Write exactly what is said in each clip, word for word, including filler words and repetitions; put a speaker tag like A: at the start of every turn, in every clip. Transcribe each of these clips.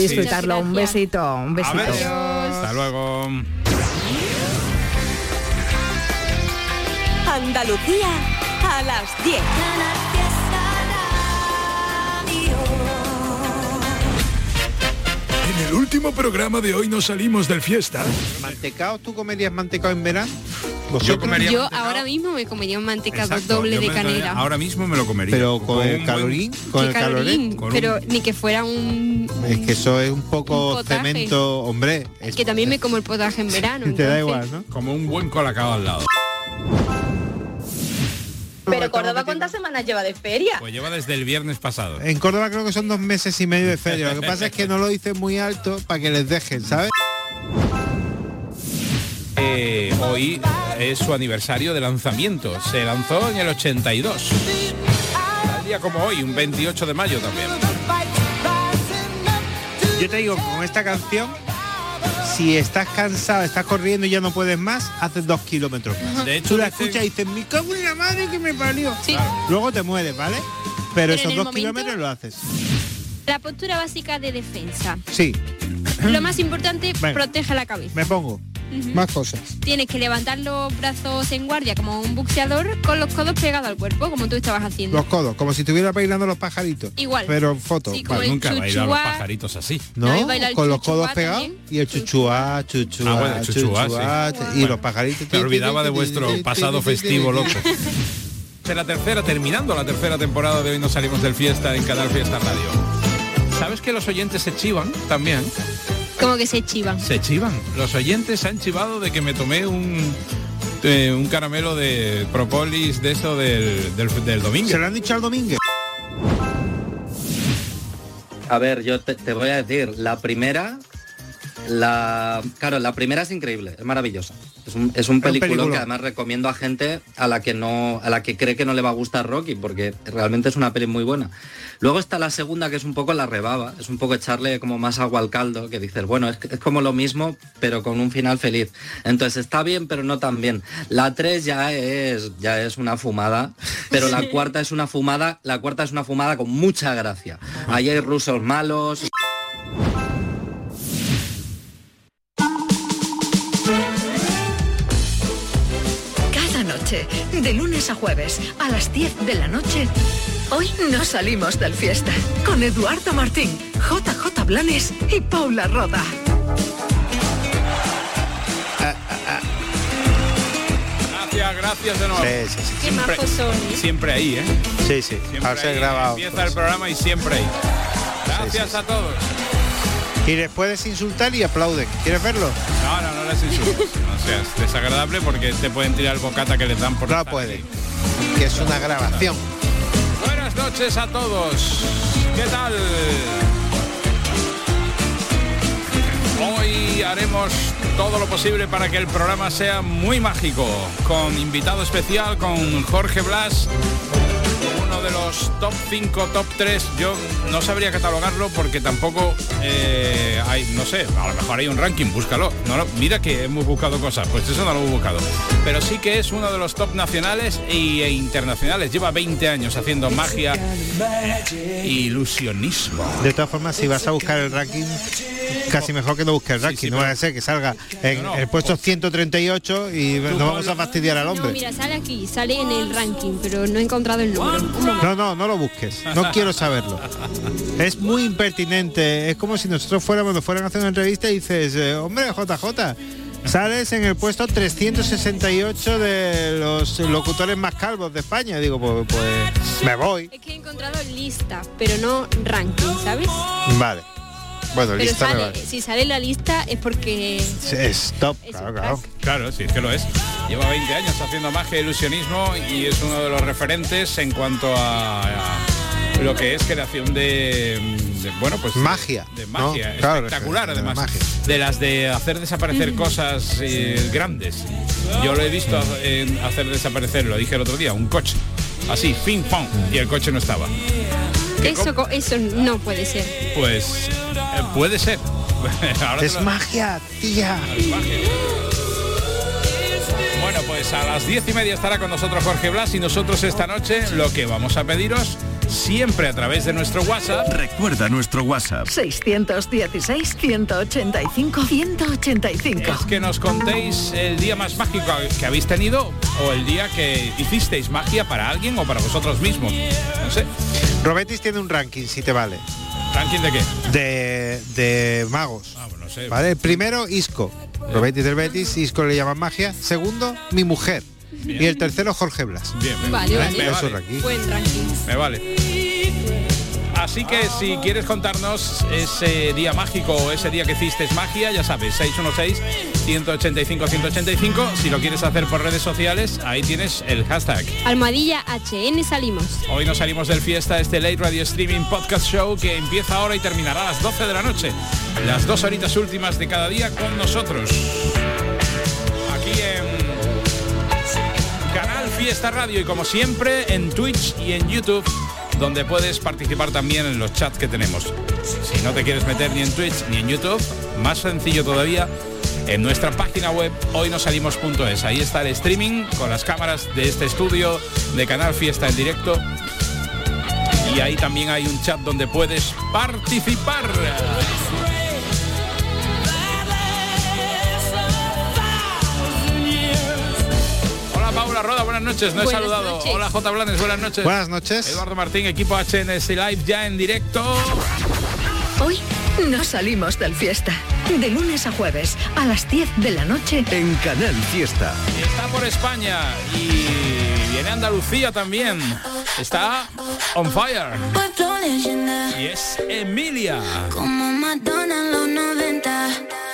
A: Disfrutarlo, un besito, un besito.
B: Adiós. Hasta luego.
C: Andalucía a las diez.
D: En el último programa de hoy nos salimos del fiesta.
E: ¿Mantecao? ¿Tú comerías mantecao en verano?
B: Yo, comería
F: Yo
B: mantecao.
F: ahora mismo me comería un mantecado
B: Exacto,
F: doble
B: yo
F: de
B: me-
F: canela.
B: Ahora mismo me lo comería.
E: Pero con,
B: Con
E: el
B: un
E: calorín,
B: buen-
E: con
F: Qué
E: el
F: calorín,
E: calorín.
F: pero ni que fuera un...
E: Es que eso es un poco
F: Un potaje.
E: cemento, hombre. Es,
F: que también me como el potaje en verano.
E: te da
F: entonces-
E: igual, ¿no?
B: Como un buen colacao al lado.
G: Pero Córdoba, ¿cuántas semanas lleva de feria?
B: Pues lleva desde el viernes pasado.
E: En Córdoba creo que son dos meses y medio de feria. Lo que pasa es que no lo dicen muy alto para que les dejen, ¿sabes?
B: Eh, hoy es su aniversario de lanzamiento. Se lanzó en el ochenta y dos. Un día como hoy, un veintiocho de mayo también.
E: Yo te digo, con esta canción, si estás cansado, estás corriendo y ya no puedes más, haces dos kilómetros más.
B: De hecho,
E: tú la
B: dicen-
E: escuchas y dices, mi cago en la madre que me parió.
F: Sí.
E: Luego te mueres, ¿vale? Pero,
F: Pero
E: esos
F: en el
E: dos
F: momento-
E: kilómetros lo haces.
F: La postura básica de defensa.
E: Sí,
F: Lo más importante,
E: Venga.
F: protege la cabeza.
E: me pongo.
F: Ujú.
E: Más cosas.
F: Tienes que levantar los brazos en guardia como un boxeador con los codos pegados al cuerpo, como tú estabas haciendo.
E: Los codos, como si estuviera bailando los pajaritos.
F: Igual.
E: Pero en foto.
F: Sí, como
E: Vale.
F: el
B: Nunca bailar los
F: chuchuá.
B: pajaritos así.
E: ¿No?
F: No, y baila el
E: Con los
F: chuchuá
E: codos pegados
F: también.
E: y el chuchuá, chuchuá,
B: Ah, bueno, el chuchuá,
E: chuchuá,
B: sí.
E: y
B: Bueno,
E: los pajaritos.
B: Me olvidaba de vuestro pasado festivo loco. De la tercera, terminando la tercera temporada de Hoy Nos Salimos del Fiesta en Canal Fiesta Radio. ¿Sabes que los oyentes se chivan también?
F: Como que se chivan.
B: Se chivan. Los oyentes se han chivado de que me tomé un eh, un caramelo de propolis de eso del, del, del domingo.
E: ¿Se lo han dicho al domingo?
H: A ver, yo te, te voy a decir, la primera, la claro, la primera es increíble, es maravillosa. Es un, es un peliculón
E: peliculón.
H: que además recomiendo a gente a la que no, a la que cree que no le va a gustar Rocky, porque realmente es una peli muy buena. Luego está la segunda, que es un poco la rebaba, es un poco echarle como más agua al caldo, que dices, bueno, es, es como lo mismo, pero con un final feliz. Entonces está bien, pero no tan bien. La tres ya es, ya es una fumada, pero la cuarta es una fumada, la cuarta es una fumada con mucha gracia. Ahí hay rusos malos.
C: Cada noche, de lunes a jueves, a las diez de la noche, hoy nos salimos del fiesta. Con Eduardo Martín, J J Blanes y Paula Roda.
B: Gracias, gracias de nuevo.
E: Sí, sí, sí.
F: Qué
B: Siempre,
F: majos son, ¿eh?
B: siempre ahí, ¿eh?
E: Sí, sí.
B: Siempre
E: Al ser
B: ahí.
E: grabado.
B: Empieza el programa y siempre ahí. Gracias
E: Sí, sí, sí.
B: a todos.
E: Y les puedes insultar y aplauden. ¿Quieres verlo?
B: No, no, no les insultes. No seas desagradable porque te pueden tirar el bocata que les dan por
E: No
B: estar
E: puede.
B: aquí.
E: Que es una grabación.
B: Buenas noches a todos. ¿Qué tal? Hoy haremos todo lo posible para que el programa sea muy mágico, con invitado especial, con Jorge Blas, uno de los top cinco, top tres. Yo no sabría catalogarlo porque tampoco eh, hay, no sé, a lo mejor hay un ranking, búscalo. No, lo- mira que hemos buscado cosas, pues eso no lo hemos buscado. Pero sí que es uno de los top nacionales e internacionales. Lleva veinte años haciendo magia e ilusionismo.
E: De todas formas, si vas a buscar el ranking, casi mejor que no busques el ranking.
B: sí,
E: no
B: pero-
E: vaya a ser que salga en
B: No, no.
E: el puesto ciento treinta y ocho y nos vamos a fastidiar al
F: No,
E: hombre.
F: mira, sale aquí, sale en el ranking, pero no he encontrado el número. Un momento.
E: No, no, no lo busques. No quiero saberlo. Es muy impertinente. Es como si nosotros fuéramos, nos fueran a hacer una entrevista y dices, eh, hombre, J J, sales en el puesto trescientos sesenta y ocho de los locutores más calvos de España. Digo, pues, pues me voy.
F: Es que he encontrado lista, pero no ranking, ¿sabes?
E: Vale. Bueno,
F: Pero
E: lista me
F: sale,
E: vale.
F: si sale en la lista es porque
E: Es top,
F: es
E: claro,
F: un
E: claro.
F: crack.
B: Claro, sí, es que lo es. Lleva veinte años haciendo magia e ilusionismo y es uno de los referentes en cuanto a, a lo que es creación de, de, bueno, pues
E: Magia,
B: de
E: ¿no?
B: magia,
E: Claro,
B: espectacular
E: de
B: además,
E: magia.
B: de las de hacer desaparecer cosas eh, grandes. Yo lo he visto en hacer desaparecer, lo dije el otro día, un coche, así, ping pong, y el coche no estaba. ¿Qué
F: Eso, co- eso no puede ser.
B: Pues eh, puede ser. Ahora te
E: Es
B: lo-
E: magia, tía.
B: es magia. Bueno, pues a las diez y media estará con nosotros Jorge Blas y nosotros esta noche lo que vamos a pediros siempre a través de nuestro WhatsApp.
D: Recuerda nuestro WhatsApp.
C: seiscientos dieciséis, ciento ochenta y cinco, ciento ochenta y cinco.
B: Es que nos contéis el día más mágico que habéis tenido o el día que hicisteis magia para alguien o para vosotros mismos. No sé.
E: Robetis tiene un ranking, si te vale.
B: ¿Ranking de qué?
E: De, de magos.
B: Ah, bueno, no sé.
E: ¿Vale? Primero, Isco. Robetis del Betis, Isco le llaman magia. Segundo, mi mujer. Bien. Y el tercero, Jorge Blas.
B: Bien, me
F: vale,
B: vale.
F: vale.
B: Me
E: Eso
B: vale.
F: Buen ranking.
B: Me vale. Así que si quieres contarnos ese día mágico o ese día que hiciste magia, ya sabes, seis uno seis, uno ocho cinco, uno ocho cinco. Si lo quieres hacer por redes sociales, ahí tienes el hashtag.
F: Almohadilla H N salimos.
B: Hoy nos salimos del fiesta, este Late Radio Streaming Podcast Show que empieza ahora y terminará a las doce de la noche. Las dos horitas últimas de cada día con nosotros. Aquí en Canal Fiesta Radio y como siempre en Twitch y en YouTube, donde puedes participar también en los chats que tenemos. Si no te quieres meter ni en Twitch ni en YouTube, más sencillo todavía, en nuestra página web hoynosalimos punto es. Ahí está el streaming con las cámaras de este estudio de Canal Fiesta en directo. Y ahí también hay un chat donde puedes participar. Paula Roda, buenas noches, no he
F: Buenas
B: saludado.
F: noches.
B: Hola J. Blanes, buenas noches.
E: Buenas noches.
B: Eduardo Martín, equipo H N S Live ya en directo.
C: Hoy no salimos del fiesta. De lunes a jueves a las diez de la noche.
D: En Canal Fiesta.
B: Y está por España y viene Andalucía también. Está on fire. Y es Emilia.
I: Como Madonna en los noventa.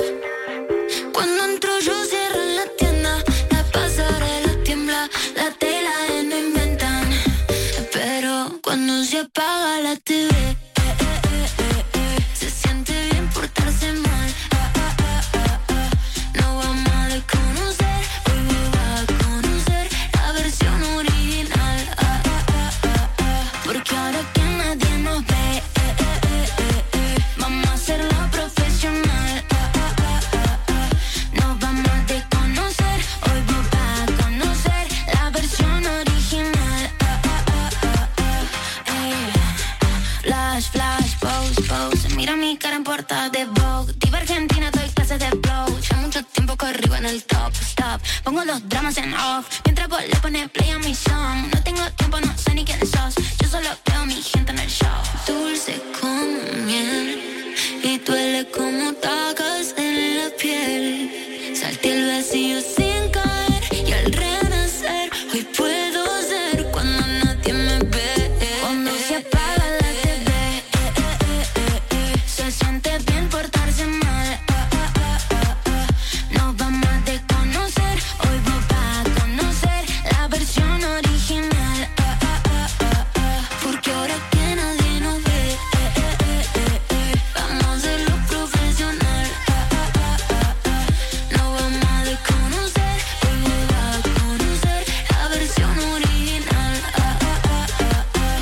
I: Cuando entro yo cierro la tienda. La pasarela tiembla, la tela de no inventan. Pero cuando se apaga la T V, eh, eh, eh, eh, se siente bien portarse mal. Ah, ah, ah, ah, ah. No vamos a desconocer, hoy va a conocer la versión original. Ah, ah, ah, ah, ah. Porque ahora que nadie nos ve, eh, eh, eh, eh, eh, vamos a hacerlo profesional. Ah, ah, ah, ah, ah. Nos vamos a desconocer, hoy va a conocer la versión original. Ah, ah, ah, ah, ah. Eh. Flash, flash, pose, pose. Mira mi cara en portada de Vogue. Diva Argentina, doy clases de flow. Ya mucho tiempo corrido en el top, stop. Pongo los dramas en off. Mientras vos le pones play a mi song. No tengo tiempo, no sé ni quién sos. Yo solo veo a mi gente en el show. Dulce como miel y duele como tacas en la piel. Salté el vacío sin caer y al renacer hoy puedo ser cuando nadie me ve. Cuando se apaga la T V, eh, eh, eh, eh, se siente bien portarse mal. Ah, ah, ah, ah, ah. Nos vamos a desconocer, hoy vos vas a conocer la versión original. Ah, ah, ah, ah, ah. Porque ahora que nadie nos ve, eh, eh, eh, eh, eh, vamos a hacerlo profesional. Ah, ah, ah, ah, ah. Nos vamos a desconocer, hoy vos vas a conocer la versión original. Ah, ah, ah, ah,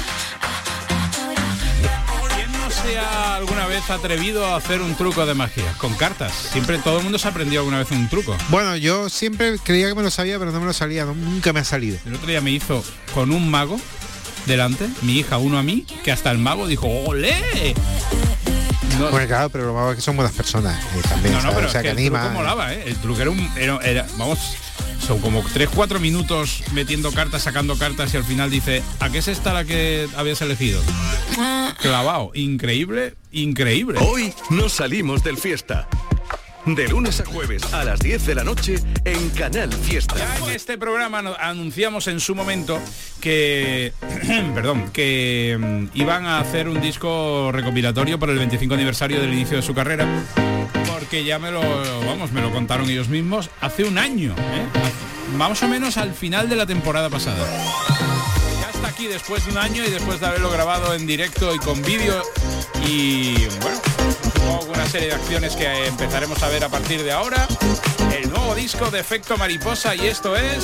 I: ah.
B: ¿Quién no se ha alguna vez atrevido a hacer un truco de magia? Con cartas. Siempre todo el mundo se ha aprendido alguna vez un truco.
E: Bueno, yo siempre creía que me lo sabía, pero no me lo salía, no- nunca me ha salido.
B: El otro día me hizo con un mago delante, mi hija uno a mí, que hasta el mago dijo ¡olé! No,
E: Bueno, claro, pero lo malo es que son buenas personas eh, también,
B: no, no,
E: ¿sabes?
B: pero
E: O sea,
B: es que
E: que
B: el truco
E: anima.
B: molaba, ¿eh? El truco era un... Era, era- vamos, son como tres cuatro minutos metiendo cartas, sacando cartas y al final dice ¿a qué es esta la que habías elegido? Clavado. Increíble, increíble.
D: Hoy nos salimos del fiesta. De lunes a jueves a las diez de la noche en Canal Fiesta.
B: Ya en este programa no- anunciamos en su momento que perdón, que mm, iban a hacer un disco recopilatorio por el veinticinco aniversario del inicio de su carrera, porque ya me lo vamos, me lo contaron ellos mismos hace un año, ¿eh? Más o menos al final de la temporada pasada. Ya está aquí después de un año y después de haberlo grabado en directo y con vídeo y bueno, supongo una serie de acciones que empezaremos a ver a partir de ahora. El nuevo disco de Efecto Mariposa y esto es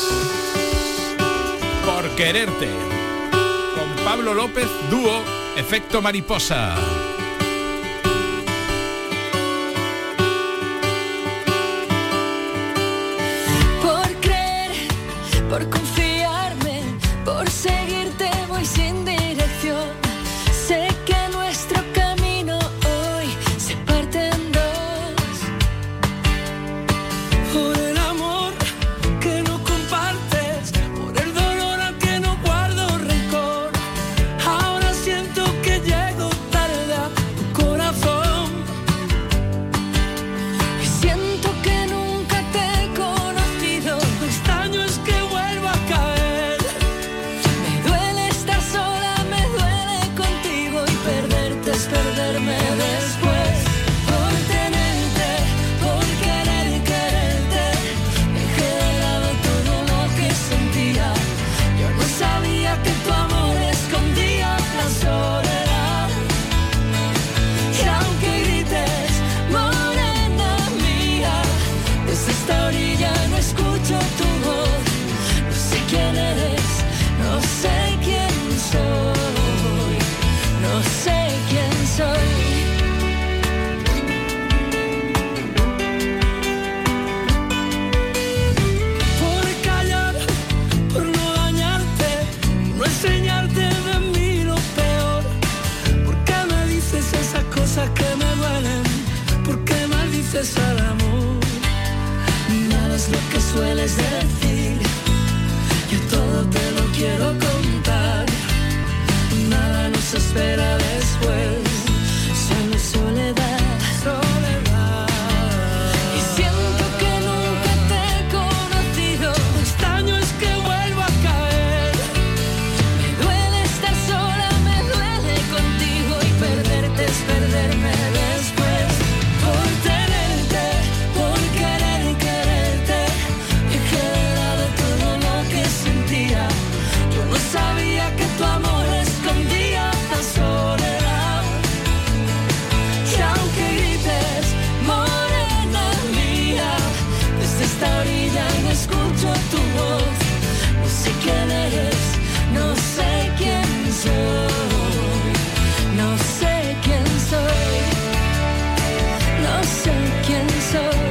B: Por Quererte. Con Pablo López, dúo Efecto Mariposa.
I: Por creer, por confiarme, por seguirte voy sin dirección.
J: resistes al amor. Nada es lo que sueles decir. Yo todo te lo quiero contar. Nada nos espera después. Solo soledad, soledad. Y siento que nunca te he conocido. Lo extraño es que vuelvo a caer. Me duele estar sola, me duele contigo. Y perderte es perderme después. Por tenerte, por querer quererte. Dejé de lado todo lo que sentía. Yo no sabía que tu amor escondía la soledad. Y aunque grites, morena mía, desde esta orilla no escucho tu voz. No sé quién eres, no sé quién soy. No sé quién soy. No sé quién soy.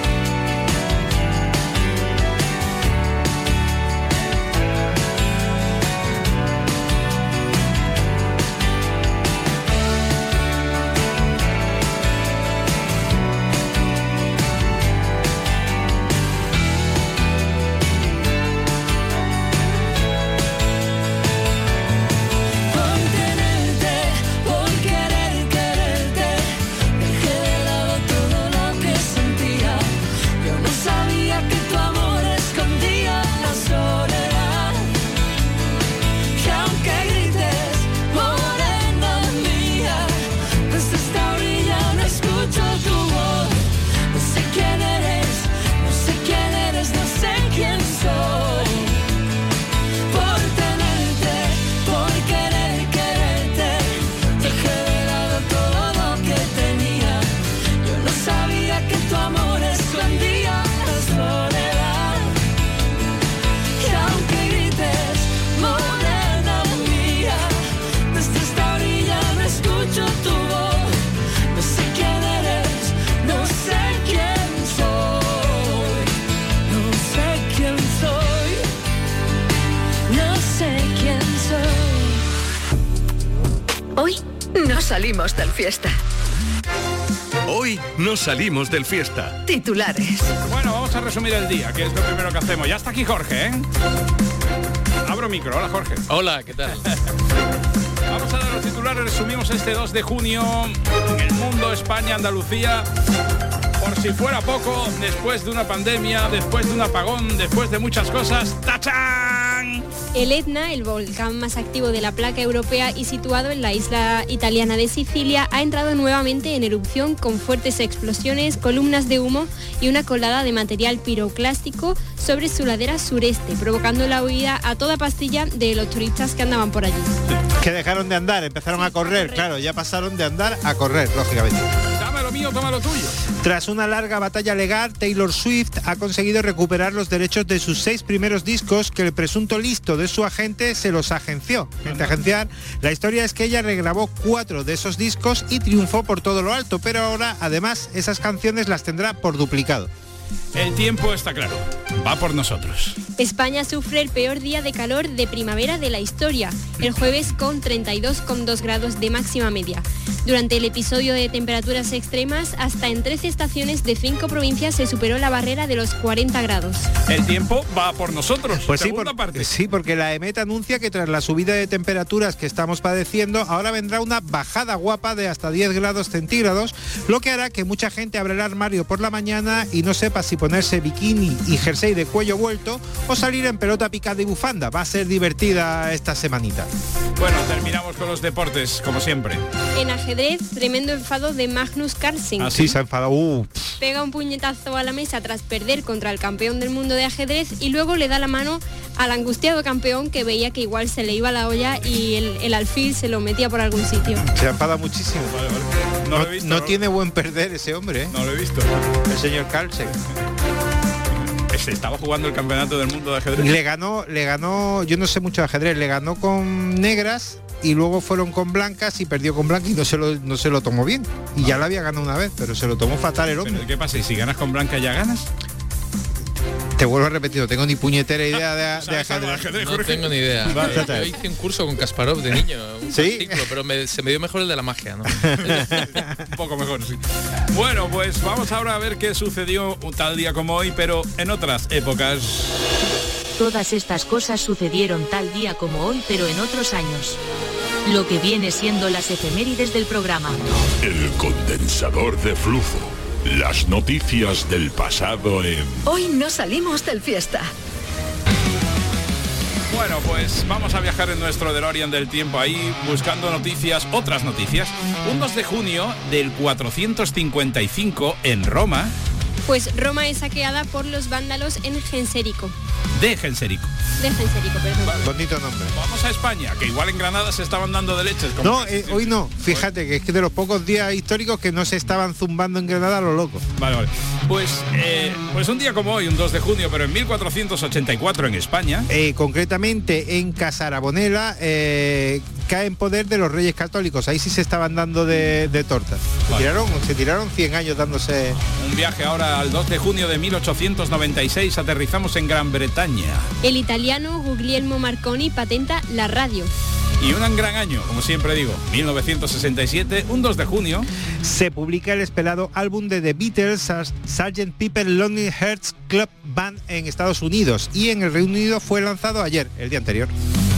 J: Por tenerte, por querer quererte. Dejé de lado todo lo que sentía. Yo no sabía que tu amor escondía la soledad. Y aunque grites, morena mía, desde esta orilla no escucho tu voz. No sé quién eres, no sé quién eres, no sé quién soy. Por tenerte, por querer quererte. Dejé de lado todo lo que tenía. Yo no sabía que tu amor escondía la soledad. Y aunque grites, morena mía, desde esta orilla no escucho tu voz. No sé quién eres, no sé quién soy. No sé quién soy. No sé quién soy.
C: Hoy no salimos del fiesta.
D: Hoy no salimos del fiesta.
C: Titulares.
B: Bueno, vamos a resumir el día, que es lo primero que hacemos. Ya está aquí Jorge, ¿eh? Abro micro. Hola, Jorge.
K: Hola, ¿qué tal?
B: Vamos a dar los titulares. Resumimos este dos de junio en el mundo, España, Andalucía. Por si fuera poco, después de una pandemia, después de un apagón, después de muchas cosas, ¡tachán!
F: El Etna, el volcán más activo de la placa europea y situado en la isla italiana de Sicilia, ha entrado nuevamente en erupción con fuertes explosiones, columnas de humo y una colada de material piroclástico sobre su ladera sureste, provocando la huida a toda pastilla de los turistas que andaban por allí.
E: Que dejaron de andar, empezaron a correr, claro, ya pasaron de andar a correr, lógicamente.
B: Dame lo mío, toma lo tuyo.
E: Tras una larga batalla legal, Taylor Swift ha conseguido recuperar los derechos de sus seis primeros discos que el presunto listo de su agente se los agenció. Entre agenciar, la historia es que ella regrabó cuatro de esos discos y triunfó por todo lo alto, pero ahora, además, esas canciones las tendrá por duplicado.
B: El tiempo está claro, va por nosotros.
F: España sufre el peor día de calor de primavera de la historia, el jueves con treinta y dos coma dos grados de máxima media. Durante el episodio de temperaturas extremas, hasta en trece estaciones de cinco provincias se superó la barrera de los cuarenta grados.
B: El tiempo va por nosotros.
E: Pues sí,
B: Segunda
E: por-
B: parte.
E: sí, porque la EMET anuncia que tras la subida de temperaturas que estamos padeciendo, ahora vendrá una bajada guapa de hasta diez grados centígrados, lo que hará que mucha gente abra el armario por la mañana y no sepa si ponerse bikini y jersey de cuello vuelto o salir en pelota picada y bufanda. Va a ser divertida esta semanita.
B: Bueno, terminamos con los deportes, como siempre.
F: En ajedrez, tremendo enfado de Magnus Carlsen.
E: Así se ha enfadado. Uh,
F: Pega un puñetazo a la mesa tras perder contra el campeón del mundo de ajedrez y luego le da la mano al angustiado campeón que veía que igual se le iba la olla y el, el alfil se lo metía por algún sitio.
E: se ha enfadado muchísimo.
B: Vale, vale. No,
E: No,
B: lo he visto.
E: no
B: no-
E: tiene buen perder ese hombre, ¿eh?
B: No lo he visto.
E: El señor Carlsen.
B: Se estaba jugando el campeonato del mundo de ajedrez.
E: Le ganó, le ganó, yo no sé mucho de ajedrez, le ganó con negras y luego fueron con blancas y perdió con blancas y no se lo, no se lo tomó bien. Y ya la había ganado una vez, pero se lo tomó fatal el hombre.
B: Pero ¿qué pasa? ¿Y si ganas con blanca ya ganas?
E: Te vuelvo a repetir, no tengo ni puñetera idea de, de ajedrez.
K: No tengo ni idea.
E: Vale.
K: Yo hice un curso con Kasparov de niño, un
E: ¿Sí?
K: fascículo, pero me, se me dio mejor el de la magia, ¿no?
B: Un poco mejor, sí. Bueno, pues vamos ahora a ver qué sucedió un tal día como hoy, pero en otras épocas.
L: Todas estas cosas sucedieron tal día como hoy, pero en otros años. Lo que viene siendo las efemérides del programa.
M: El condensador de flujo. Las noticias del pasado en...
C: Hoy no salimos del fiesta.
B: Bueno, pues vamos a viajar en nuestro DeLorean del tiempo ahí, buscando noticias, otras noticias. Un dos de junio del cuatrocientos cincuenta y cinco en Roma.
F: Pues Roma es saqueada por los vándalos en Genserico.
B: De Genserico.
F: De Genserico, perdón.
B: Vale.
E: Bonito nombre.
B: Vamos a España, que igual en Granada se estaban dando de leches. Como
E: No, eh, hoy no. Fíjate que es que de los pocos días históricos que no se estaban zumbando en Granada a lo loco.
B: Vale, vale. Pues, eh, pues un día como hoy, un dos de junio, pero en mil cuatrocientos ochenta y cuatro en España.
E: Eh, concretamente en Casarabonela eh, cae en poder de los Reyes Católicos. Ahí sí se estaban dando de, de tortas. Se,
B: Vale.
E: tiraron, se tiraron cien años dándose...
B: Un viaje ahora al dos de junio de mil ochocientos noventa y seis, aterrizamos en Gran Bretaña.
F: El italiano Guglielmo Marconi patenta la radio.
B: Y un gran año, como siempre digo, mil novecientos sesenta y siete, un dos de junio.
E: Se publica el esperado álbum de The Beatles, sergeant Pepper Lonely Hearts Club Band en Estados Unidos, y en el Reino Unido fue lanzado ayer, el día anterior.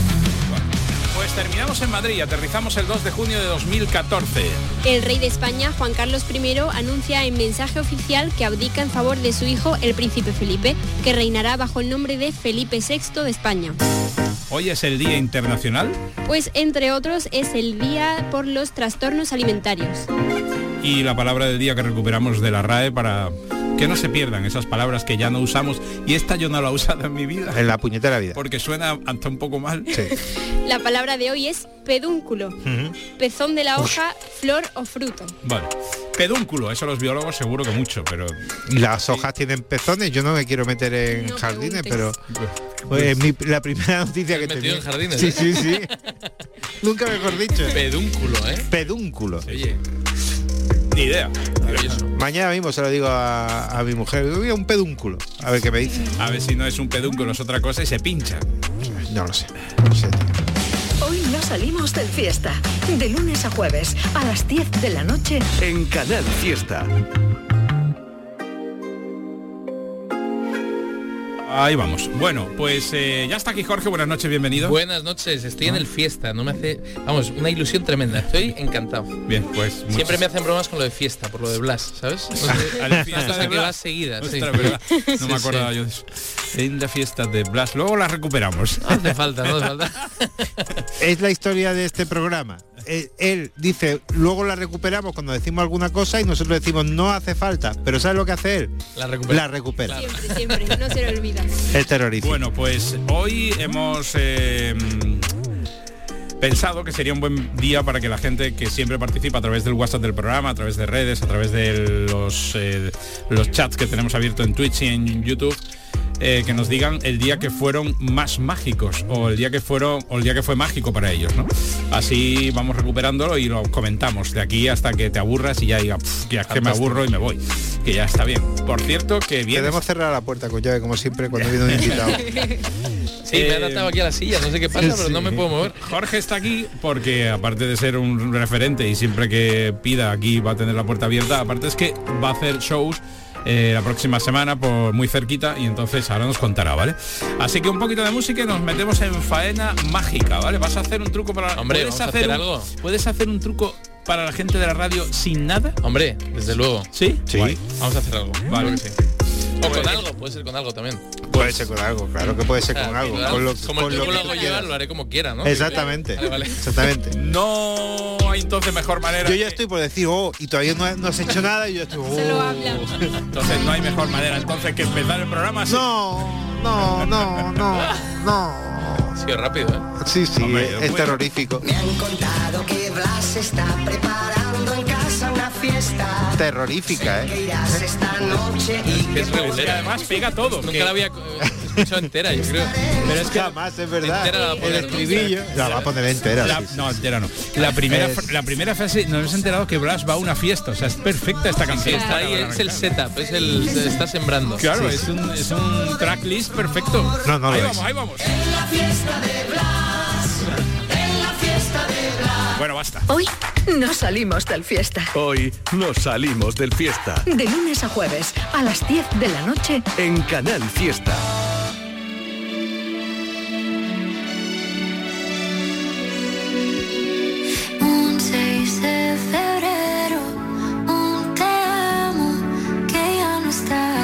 B: Pues terminamos en Madrid, aterrizamos el dos de junio de dos mil catorce.
F: El rey de España, Juan Carlos primero, anuncia en mensaje oficial que abdica en favor de su hijo, el príncipe Felipe, que reinará bajo el nombre de Felipe sexto de España.
B: Hoy es el Día Internacional.
F: Pues entre otros es el Día por los Trastornos Alimentarios.
B: Y la palabra del día que recuperamos de la R A E para que no se pierdan esas palabras que ya no usamos. Y esta yo no la he usado en mi vida.
E: En la puñetera vida.
B: Porque suena hasta un poco mal.
E: Sí.
F: La palabra de hoy es pedúnculo.
E: Uh-huh.
F: Pezón de la hoja, flor o fruto.
B: Vale. Pedúnculo, eso los biólogos seguro que mucho, pero...
E: Y las hojas tienen pezones, yo no me quiero meter en
F: No
E: jardines,
F: preguntes.
E: pero... Pues, mi, la primera noticia que
K: metido
E: tenía.
K: en jardines,
E: Sí,
K: ¿eh?
E: sí, sí. Nunca mejor dicho.
K: Pedúnculo, ¿eh?
E: Pedúnculo.
K: Oye,
B: Ni idea.
K: maravilloso.
E: Mañana mismo se lo digo a, a mi mujer. Digo, "Mira, un pedúnculo". A ver qué me dice.
B: A ver si no es un pedúnculo, es otra cosa y se pincha.
E: No lo sé. No lo sé.
C: Hoy no salimos del fiesta. De lunes a jueves, a las diez de la noche.
D: En Canal Fiesta.
B: Ahí vamos. Bueno, pues eh, ya está aquí Jorge, buenas noches, bienvenido.
K: Buenas noches, estoy en el fiesta, no me hace... Vamos, una ilusión tremenda, estoy encantado.
B: Bien, pues...
K: Siempre
B: muchas-
K: me hacen bromas con lo de fiesta, por lo de Blas, ¿sabes? No sé,
B: A la
K: una
B: fiesta
K: cosa
B: de
K: que
B: Blas.
K: va seguida, sí.
B: Ostras, ¿verdad? No
K: Sí,
B: me acordaba
K: sí.
B: yo de eso. En la fiesta de Blas. Luego la recuperamos.
K: No hace falta, no hace falta.
E: Es la historia de este programa. Él, él dice, luego la recuperamos cuando decimos alguna cosa y nosotros decimos, no hace falta. Pero ¿sabes lo que hace él?
K: La recupera.
E: La recupera.
F: Siempre, siempre, no se lo olvida.
E: El terrorismo.
B: Bueno, pues hoy hemos eh, pensado que sería un buen día para que la gente que siempre participa a través del WhatsApp del programa, a través de redes, a través de los, eh, los chats que tenemos abiertos en Twitch y en YouTube, eh, que nos digan el día que fueron más mágicos o el día que fueron o el día que fue mágico para ellos, ¿no? Así vamos recuperándolo y lo comentamos de aquí hasta que te aburras y ya diga, "Pff, ya es que me aburro y me voy", que ya está bien. Por cierto, que viene...
E: Debemos cerrar la puerta con llave como siempre cuando viene un invitado.
K: Sí, me han atado aquí a la silla, no sé qué pasa, pero
E: Sí.
K: no me puedo mover.
B: Jorge está aquí porque aparte de ser un referente y siempre que pida aquí va a tener la puerta abierta, aparte es que va a hacer shows eh, la próxima semana por muy cerquita y entonces ahora nos contará, ¿vale? Así que un poquito de música y nos metemos en faena mágica, ¿vale? Vas a hacer un truco para...
K: Hombre,
B: ¿Puedes
K: vamos a
B: hacer
K: hacer
B: un-
K: algo.
B: ¿Puedes hacer un truco para la gente de la radio sin nada?
K: Hombre, desde luego.
B: ¿Sí?
E: Sí.
B: Guay.
K: Vamos a hacer algo.
B: Vale.
K: Claro que sí. O con algo, puede ser con algo también.
E: Puede ser con algo, claro que puede ser
K: O sea,
E: con algo.
K: claro,
E: Con lo,
K: como
E: con
K: el
E: lo
K: truco
E: que
K: lo hago
E: tú
K: yo,
E: quieras.
K: lo haré como quiera, ¿no?
E: Exactamente.
K: Vale, vale.
E: Exactamente.
B: No hay entonces mejor manera.
E: Yo ya estoy por decir, oh, y todavía no, no has hecho nada y yo estoy, oh.
F: Solo habla.
B: Entonces no hay mejor manera entonces que empezar el programa así.
E: No, no, no, no, no.
K: Ha sido rápido, ¿eh?
E: Sí, sí,
B: Hombre,
E: es,
B: bueno.
E: terrorífico.
J: Me han contado que Blas está preparando en casa una
N: fiesta.
E: Terrorífica,
N: ¿eh?
B: Esta noche y es regulera, además pega todo.
K: Nunca
B: que...
K: la había escuchado entera, yo creo.
E: Pero es que además es verdad.
K: Entera la va a poner,
E: el estribillo la va a poner entera.
B: La,
E: sí, sí.
B: No, entera no. La primera,
E: es...
B: la primera frase nos hemos enterado que Blas va a una fiesta. O sea, es perfecta esta canción.
K: Sí, está ahí, es el setup, es el está sembrando.
B: Claro,
K: sí,
B: es,
K: sí.
B: Un, es un tracklist perfecto.
E: No, no
B: ahí
E: lo
B: vamos,
E: es.
B: ahí vamos.
N: En la fiesta de Blas, en la fiesta de Blas.
B: Bueno, basta.
C: Hoy no salimos del fiesta.
D: Hoy nos salimos del fiesta.
C: De lunes a jueves, a las diez de la noche.
D: En Canal Fiesta.
I: Un seis de febrero, un te amo que ya no está.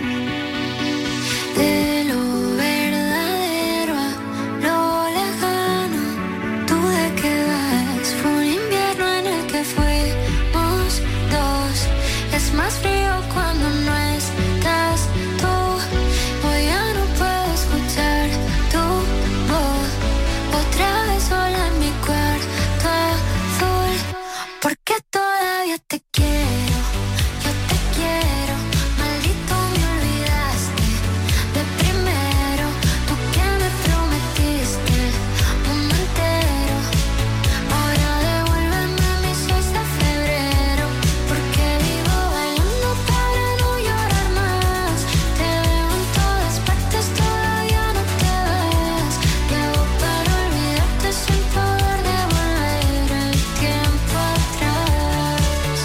I: De lo verdadero a lo lejano, ¿tú de qué vas? Fue un invierno en el que fuimos dos. Es más frío cuando no estás tú. Hoy ya no puedo escuchar tu voz. Otra vez sola en mi cuarto azul. Porque todavía te quiero, yo te quiero. Maldito me olvidaste de primero. Tú que me prometiste el mundo entero. Ahora devuélveme mis seis de febrero. Porque vivo bailando para no llorar más. Te veo en todas partes, todavía no te ves. Y hago para olvidarte sin poder devolver el tiempo atrás.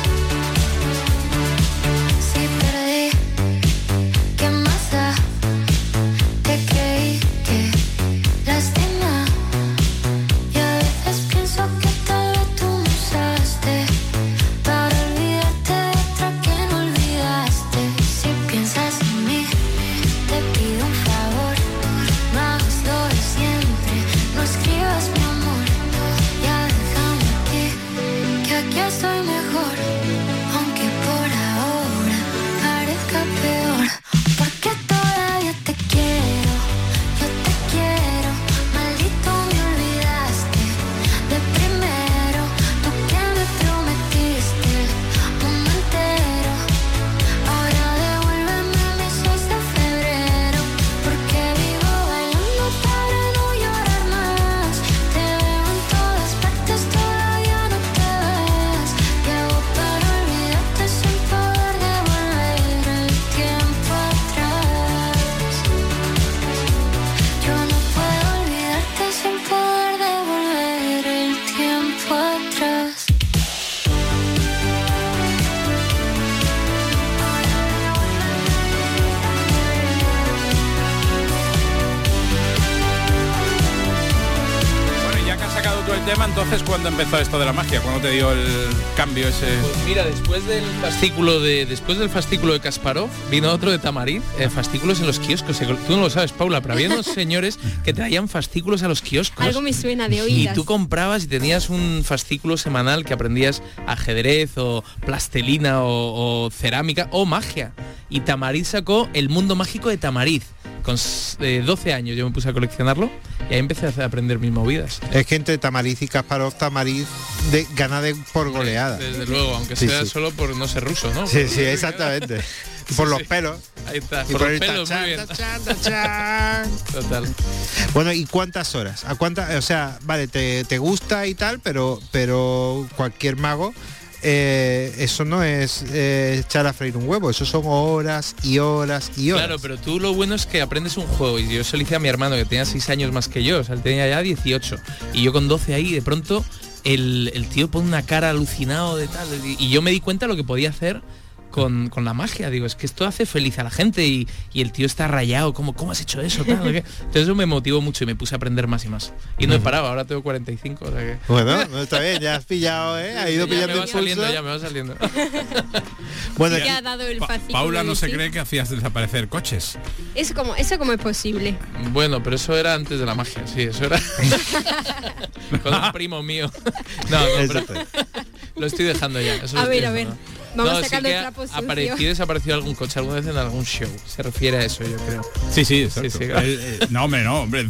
I: Si perdí, ¿qué más da? Te creí que lastima. Y a veces pienso que tal vez tú me usaste para olvidarte de otra que no olvidaste. Si piensas en mí, te pido un favor. No hagas lo de siempre, no escribas mi amor. Ya déjame aquí, que aquí estoy mejor. Aunque por ahora parezca peor. Porque todavía te quiero, yo te quiero. Maldito me olvidaste de primero. Tú que me prometiste el mundo entero. Ahora devuélveme mis seis de febrero. Porque vivo bailando para no llorar más. Te veo en todas partes, todavía no te ves. Y hago para olvidarte sin poder devolver el tiempo atrás. Yo no puedo olvidarte sin poder devolver el tiempo atrás.
B: Bueno, y ya que has sacado tú el tema, entonces, ¿cuándo empezó esto de la magia? ¿Cuándo te dio el cambio ese?
K: Pues mira, después del fascículo de después del fascículo de Kasparov vino otro de Tamariz, eh, fascículos en los kioscos. Tú no lo sabes, Paula, pero había unos señores que traían fascículos a los kioscos.
F: Algo me suena de
K: Y
F: oídas.
K: tú comprabas y tenías un fascículo semanal que aprendías ajedrez o plastelina o, o cerámica o magia. Y Tamariz sacó El Mundo Mágico de Tamariz. Con eh, doce años yo me puse a coleccionarlo y ahí empecé a aprender mis movidas.
E: Es que entre Tamariz y Kasparov, Tamariz de, gana de, por goleada.
K: Desde luego, aunque
E: Sí,
K: sea
E: sí.
K: solo por no ser ruso, ¿no?
E: Sí, sí, exactamente. Por los pelos.
K: Ahí está,
E: Y
K: por,
E: por
K: los
E: el
K: pelos,
E: tachán,
K: muy bien.
E: tachán, tachán.
K: Total.
E: Bueno, ¿y cuántas horas? ¿A cuántas? O sea, vale, te, te gusta y tal, pero pero cualquier mago, eh, eso no es eh, echar a freír un huevo, eso son horas y horas y horas.
K: Claro, pero tú lo bueno es que aprendes un juego y yo se lo hice a mi hermano que tenía seis años más que yo, o sea, él tenía ya dieciocho y yo con doce ahí de pronto el, el tío pone una cara alucinado de tal y, y yo me di cuenta de lo que podía hacer con, con la magia. Digo, es que esto hace feliz a la gente y, y el tío está rayado, ¿cómo, cómo has hecho eso? Tal, ¿qué? Entonces eso me motivó mucho y me puse a aprender más y más. Y no he parado, ahora tengo cuarenta y cinco. O sea que...
E: Bueno, no está bien, ya has pillado, ¿eh? Ha ido
K: ya
E: pillando
K: me va
E: impulso.
K: saliendo, ya me va saliendo.
E: Bueno,
F: Ya ha dado el
B: Pa-
F: fascículo
B: Paula no
F: de
B: se
F: sí.
B: cree que hacías desaparecer coches.
F: Eso como, eso como es posible.
K: Bueno, pero eso era antes de la magia, sí, eso era con un primo mío. No, no, pero lo estoy dejando ya. Eso
F: A
K: lo
F: ver,
K: estoy
F: a ver.
K: dejando.
F: Vamos
K: No,
F: sacando
K: sí
F: el
K: que
F: trapo sucio.
K: apareció y desapareció algún coche alguna vez en algún show. Se refiere a eso, yo creo.
B: Sí, sí, exacto.
K: Sí, sí, claro.
B: Eh, eh, no, hombre, no, hombre.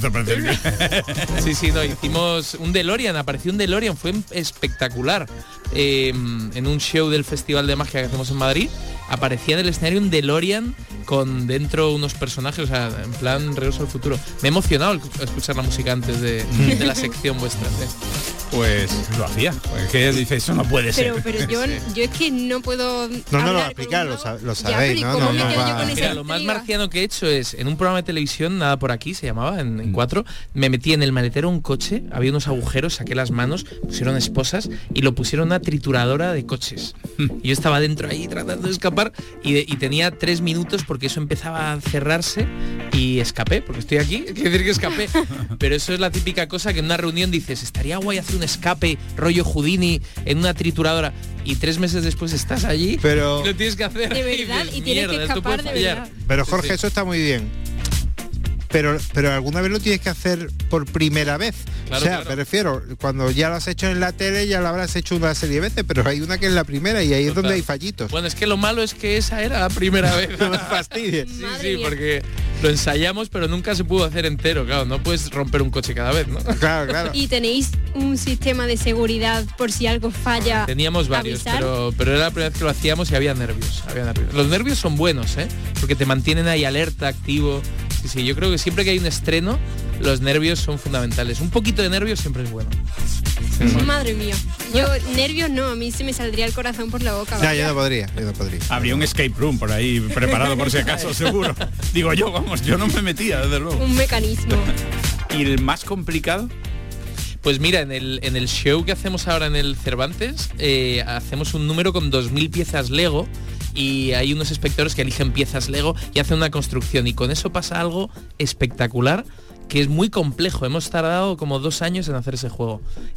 K: Sí, sí, no, hicimos un DeLorean, apareció un DeLorean, fue espectacular. Eh, en un show del Festival de Magia que hacemos en Madrid, aparecía en el escenario un DeLorean con dentro unos personajes, o sea, en plan Regreso al Futuro. Me he emocionado escuchar la música antes de, de la sección vuestra. ¿eh?
B: Pues lo hacía. Pues que dice, eso no puede
F: Pero,
B: ser.
F: pero yo, yo es que no puedo.
E: No, no lo
F: hablar
E: va a explicar, lo, sa- lo sabéis,
F: pero ¿y
E: ¿no?
F: cómo
E: No,
F: me
E: no
F: quedo yo
E: va-
F: con esa
K: Mira, lo más
F: intriga?
K: marciano que he hecho es, en un programa de televisión, Nada por aquí, se llamaba, en, en cuatro, me metí en el maletero un coche, había unos agujeros, saqué las manos, pusieron esposas y lo pusieron una trituradora de coches. Y yo estaba dentro ahí tratando de escapar y, de- y tenía tres minutos porque eso empezaba a cerrarse y escapé, porque estoy aquí, quiere decir que escapé. Pero eso es la típica cosa que en una reunión dices, estaría guay hacer un escape rollo Houdini en una trituradora, y tres meses después estás allí
E: Pero-
K: y lo tienes que hacer.
F: De verdad, y tienes que
K: "Mierda, esto
F: escapar
K: puede
F: de
K: fallar".
F: verdad.
E: Pero
K: Sí,
E: Jorge,
K: sí.
E: eso está muy bien. Pero, pero alguna vez lo tienes que hacer por primera vez.
K: Claro,
E: o sea,
K: claro.
E: me refiero, cuando ya lo has hecho en la tele, ya lo habrás hecho una serie de veces, pero hay una que es la primera y ahí es
K: Total.
E: donde hay fallitos.
K: Bueno, es que lo malo es que esa era la primera vez.
E: No me fastidies.
K: Sí,
F: Madre
K: sí,
F: mía.
K: porque lo ensayamos, pero nunca se pudo hacer entero, claro. No puedes romper un coche cada vez, ¿no?
E: Claro, claro.
F: Y tenéis un sistema de seguridad por si algo falla.
K: Teníamos varios,
F: avisar.
K: pero, pero era la primera vez que lo hacíamos y había nervios, había nervios. Los nervios son buenos, ¿eh? Porque te mantienen ahí alerta, activo. Sí, sí, yo creo que siempre que hay un estreno, los nervios son fundamentales. Un poquito de nervios siempre es bueno.
F: Madre mía. Yo, nervios no, a mí se me saldría el corazón por la boca.
E: Ya,
F: vaya.
E: yo no podría, yo no podría.
B: Habría un escape room por ahí preparado por si acaso, seguro. Digo yo, vamos, yo no me metía, desde luego.
F: Un mecanismo.
B: ¿Y el más complicado?
K: Pues mira, en el, en el show que hacemos ahora en el Cervantes, eh, hacemos un número con dos mil piezas Lego y hay unos espectadores que eligen piezas Lego y hacen una construcción, y con eso pasa algo espectacular, que es muy complejo. Hemos tardado como dos años en hacer ese juego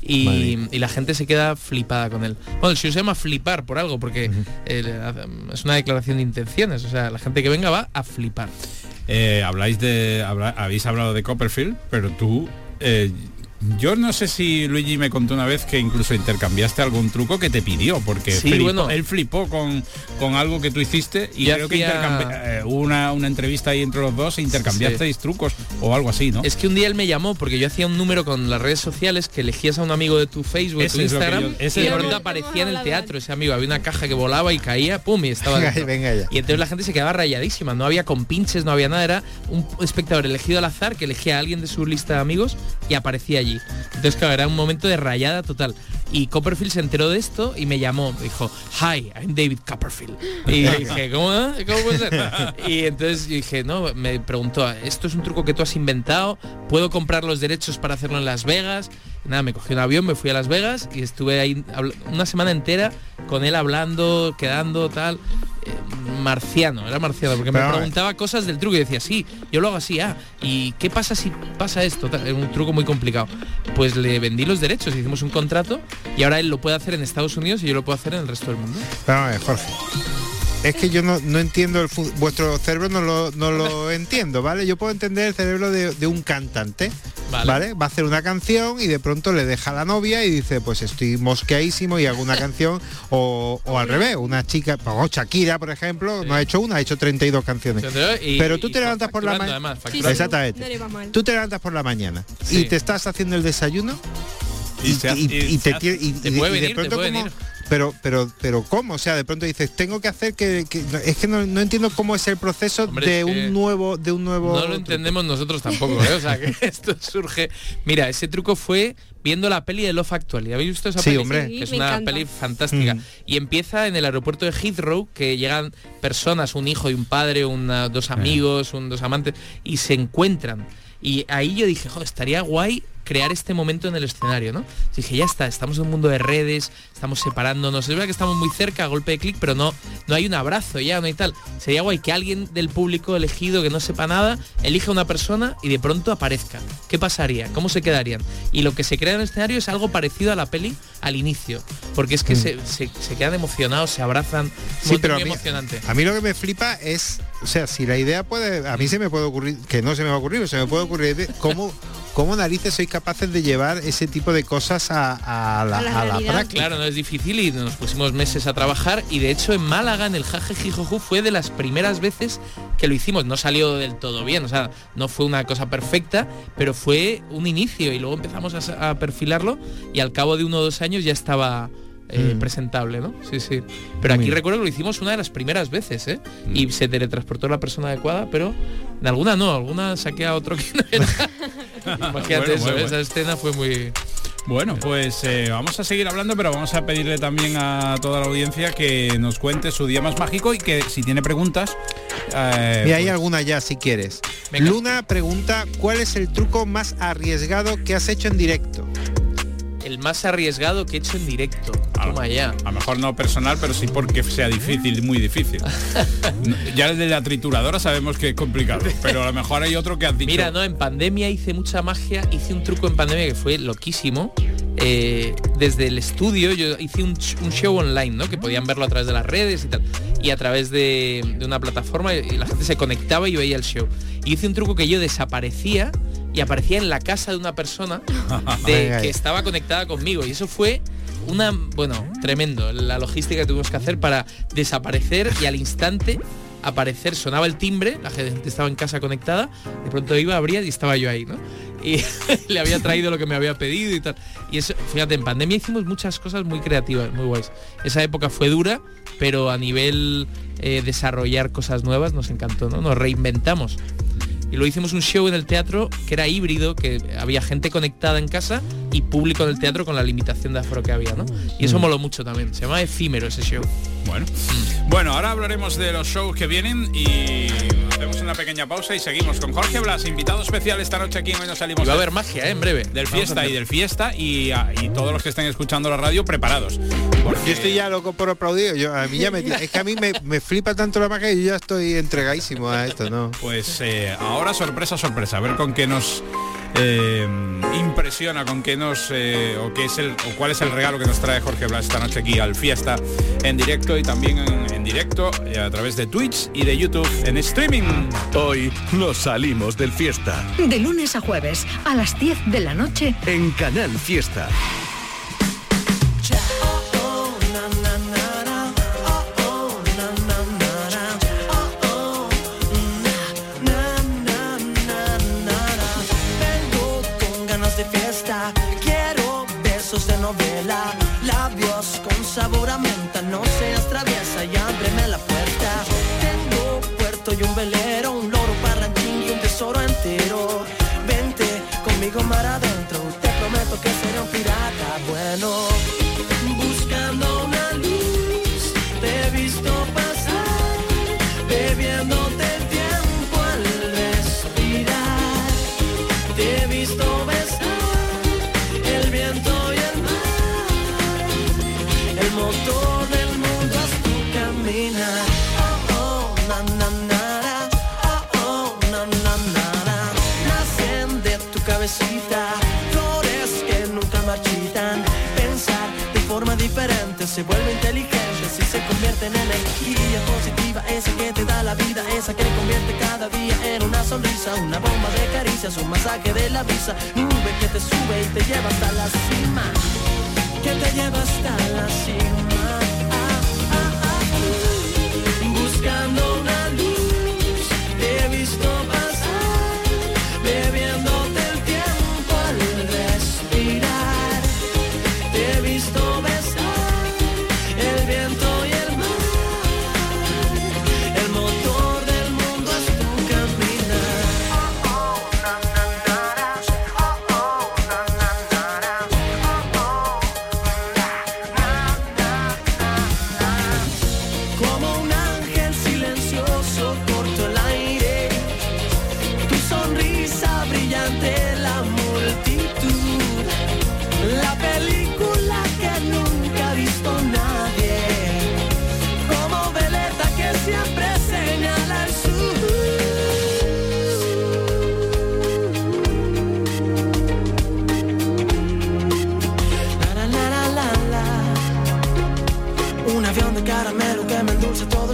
K: y, y la gente se queda flipada con él. Bueno, el show se llama Flipar por algo, porque eh, es una declaración de intenciones, o sea, la gente que venga va a flipar.
B: Eh, habláis de, habla- habéis hablado de Copperfield, pero tú, eh, yo no sé si Luigi me contó una vez que incluso intercambiaste algún truco que te pidió, porque
K: Sí,
B: flipó-
K: bueno.
B: él flipó con, con algo que tú hiciste y
K: Yo
B: creo que
K: hacía-
B: intercambi- eh, hubo una, una entrevista ahí entre los dos e intercambiasteis trucos o algo así, ¿no?
K: Es que un día él me llamó porque yo hacía un número con las redes sociales que elegías a un amigo de tu Facebook,
B: Ese
K: tu
B: es lo que
K: Instagram,
B: yo- ese
K: y de
B: es lo que
K: pronto
B: yo-
K: aparecía en el teatro ese amigo. Había una caja que volaba y caía, pum, y estaba
E: Venga,
K: dentro.
E: venga ya.
K: Y entonces la gente se quedaba rayadísima. No había compinches, no había nada. Era un espectador elegido al azar que elegía a alguien de su lista de amigos y aparecía allí. Entonces, claro, era un momento de rayada total. Y Copperfield se enteró de esto y me llamó. Me dijo, hi, I'm David Copperfield. Y yo dije, ¿cómo, eh? ¿Cómo puede ser? Y entonces dije, no, me preguntó, ¿esto es un truco que tú has inventado? ¿Puedo comprar los derechos para hacerlo en Las Vegas? Y nada, me cogí un avión, me fui a Las Vegas y estuve ahí habl- una semana entera con él hablando, quedando, tal. Eh, marciano, era marciano, porque
E: Pero,
K: me preguntaba cosas del truco y decía, sí, yo lo hago así, ah, ¿y qué pasa si pasa esto? Tal, era un truco muy complicado. Pues le vendí los derechos, hicimos un contrato y ahora él lo puede hacer en Estados Unidos y yo lo puedo hacer en el resto del mundo.
E: Vamos a ver, Jorge. Es que yo no, no entiendo el fu- vuestro cerebro no lo, no lo entiendo, ¿vale? Yo puedo entender el cerebro de, de un cantante,
K: Vale.
E: vale. Va a hacer una canción y de pronto le deja a la novia y dice, pues estoy mosqueadísimo y hago una canción, o, o al revés, una chica, como Shakira, por ejemplo, no ha hecho una, ha hecho treinta y dos canciones.
K: Y-
E: Pero tú
K: y
E: te levantas por la
K: facturando,
E: mañana.
K: además, facturando.
E: Exactamente.
F: No le va mal.
E: Tú te levantas por la mañana
K: Sí.
E: y te estás haciendo el desayuno
B: Y
E: y,
B: se hace-
E: y-
B: y
E: y
B: se
E: te
B: hace-
E: tie- y-
K: Te
E: y-
K: puede
E: y de
K: venir, te
E: pronto
K: puede
E: como-
K: venir.
E: pero pero pero cómo, o sea, de pronto dices, tengo que hacer que, que- no, es que no, no entiendo cómo es el proceso
K: Hombre,
E: de
K: es que
E: un nuevo de un nuevo
K: No lo entendemos nosotros tampoco, ¿eh? O sea, que esto surge... Mira, ese truco fue viendo la peli de Love Actually. ¿Habéis visto esa
E: Sí,
K: peli?
E: hombre.
F: Sí,
K: Que es
F: me
K: una
F: encanta.
K: peli fantástica.
E: Mm.
K: Y empieza en el aeropuerto de Heathrow, que llegan personas, un hijo y un padre, una, dos amigos, un, dos amantes, y se encuentran. Y ahí yo dije, joder, estaría guay crear este momento en el escenario, ¿no? Y dije, ya está, estamos en un mundo de redes, estamos separándonos, es verdad que estamos muy cerca a golpe de clic, pero no, no hay un abrazo ya, no hay tal. Sería guay que alguien del público elegido que no sepa nada, elija una persona y de pronto aparezca. ¿Qué pasaría? ¿Cómo se quedarían? Y lo que se crea en el escenario es algo parecido a la peli al inicio, porque es que
E: Mm.
K: se, se, se quedan emocionados, se abrazan,
E: Sí,
K: muy,
E: pero a
K: muy
E: mí,
K: emocionante.
E: a mí lo que me flipa es, o sea, si la idea puede, a mí se me puede ocurrir, que no se me va a ocurrir, se me puede ocurrir de cómo ¿cómo narices sois capaces de llevar ese tipo de cosas a, a la,
F: A la
E: a la
F: realidad.
E: práctica?
K: Claro, no es difícil y nos pusimos meses a trabajar y de hecho en Málaga, en el Jajejijoju, fue de las primeras veces que lo hicimos. No salió del todo bien, o sea, no fue una cosa perfecta, pero fue un inicio y luego empezamos a, a perfilarlo y al cabo de uno o dos años ya estaba eh,
E: Mm.
K: presentable, ¿no? Sí, sí. Pero aquí
E: Muy
K: recuerdo que lo hicimos una de las primeras veces, ¿eh? Y se teletransportó la persona adecuada, pero en alguna no, alguna saqué a otro que no era. Imagínate
B: Bueno,
K: eso,
B: bueno,
K: ¿eh?
B: bueno.
K: Esa escena fue muy...
B: Bueno, pues eh, vamos a seguir hablando, pero vamos a pedirle también a toda la audiencia que nos cuente su día más mágico y que si tiene preguntas... Eh,
E: Y hay
B: pues,
E: alguna ya si quieres.
K: Venga.
E: Luna pregunta, ¿cuál es el truco más arriesgado que has hecho en directo?
K: El más arriesgado que he hecho en directo. Toma ya.
B: a lo mejor no personal, pero sí porque sea difícil, muy difícil. Ya el de la trituradora sabemos que es complicado, pero a lo mejor hay otro que has dicho...
K: Mira, no, en pandemia hice mucha magia, hice un truco en pandemia que fue loquísimo. Eh, desde el estudio yo hice un, sh- un show online, ¿no? Que podían verlo a través de las redes y tal. Y a través de, de una plataforma y la gente se conectaba y veía el show. Y hice un truco que yo desaparecía y aparecía en la casa de una persona de,
E: Venga,
K: que
E: ya.
K: estaba conectada conmigo. Y eso fue una, bueno, tremendo, la logística que tuvimos que hacer para desaparecer y al instante aparecer. Sonaba el timbre, la gente estaba en casa conectada, de pronto iba, abría y estaba yo ahí, ¿no? Y le había traído lo que me había pedido y tal. Y eso, fíjate, en pandemia hicimos muchas cosas muy creativas, muy guays. Esa época fue dura, pero a nivel eh, desarrollar cosas nuevas nos encantó, ¿no? Nos reinventamos. Y luego hicimos un show en el teatro que era híbrido, que había gente conectada en casa y público en el teatro con la limitación de aforo que había, ¿no? Y eso
B: Mm.
K: moló mucho también. Se llama Efímero ese show.
B: Bueno. Bueno, ahora hablaremos de los shows que vienen y hacemos una pequeña pausa y seguimos con Jorge Blas, invitado especial esta noche aquí en Hoy Nos Salimos.
K: Y va a
B: del-
K: haber magia, ¿eh? En breve.
B: Del
K: Vamos a
B: fiesta
K: hacer-
B: y del fiesta y, a- y todos los que estén escuchando la radio preparados. Porque-
E: Yo estoy ya loco por aplaudir. Yo, a mí ya me, es que a mí me, me flipa tanto la magia y yo ya estoy entregadísimo a esto, ¿no?
B: Pues eh, ahora sorpresa, sorpresa, a ver con qué nos eh, impresiona, con qué nos eh, o qué es el o cuál es el regalo que nos trae Jorge Blas esta noche aquí al fiesta en directo y también en, en directo eh, a través de Twitch y de YouTube en streaming.
D: Hoy nos salimos del fiesta
C: De lunes a jueves, a las diez de la noche,
D: en Canal Fiesta.
J: Vengo con ganas de fiesta, quiero besos de novela, labios con sabor a menta, no seas traviesa y ábreme la puerta. Tengo puerto y un velero, un loro parlanchín y un tesoro entero. Vente conmigo mar adentro, te prometo que seré un pirata bueno. Buscando una luz, te he visto pasar, bebiéndote el tiempo al respirar. Te he visto besar el viento y el mar, el motor del mundo haz tu caminar. Oh, oh, na, na, na, oh, oh, na, na, na, na. Nacen de tu cabecita flores que nunca marchitan. Pensar de forma diferente se vuelve inteligente si se convierte en energía positiva, esa que te da la vida, esa que convierte cada día en una sonrisa, una bomba de caricias, un masaje de la brisa, nube que te sube y te lleva hasta la cima, que te lleva hasta la cima. Ah, ah, ah, ah. Buscando una luz, te he visto pasar, bebiéndote el tiempo al respirar. Te he visto besar el viento y el mar, el motor del mundo es tu caminar. Oh, oh, na, na, na, oh, oh, na, na, na, oh, oh, na, na, na,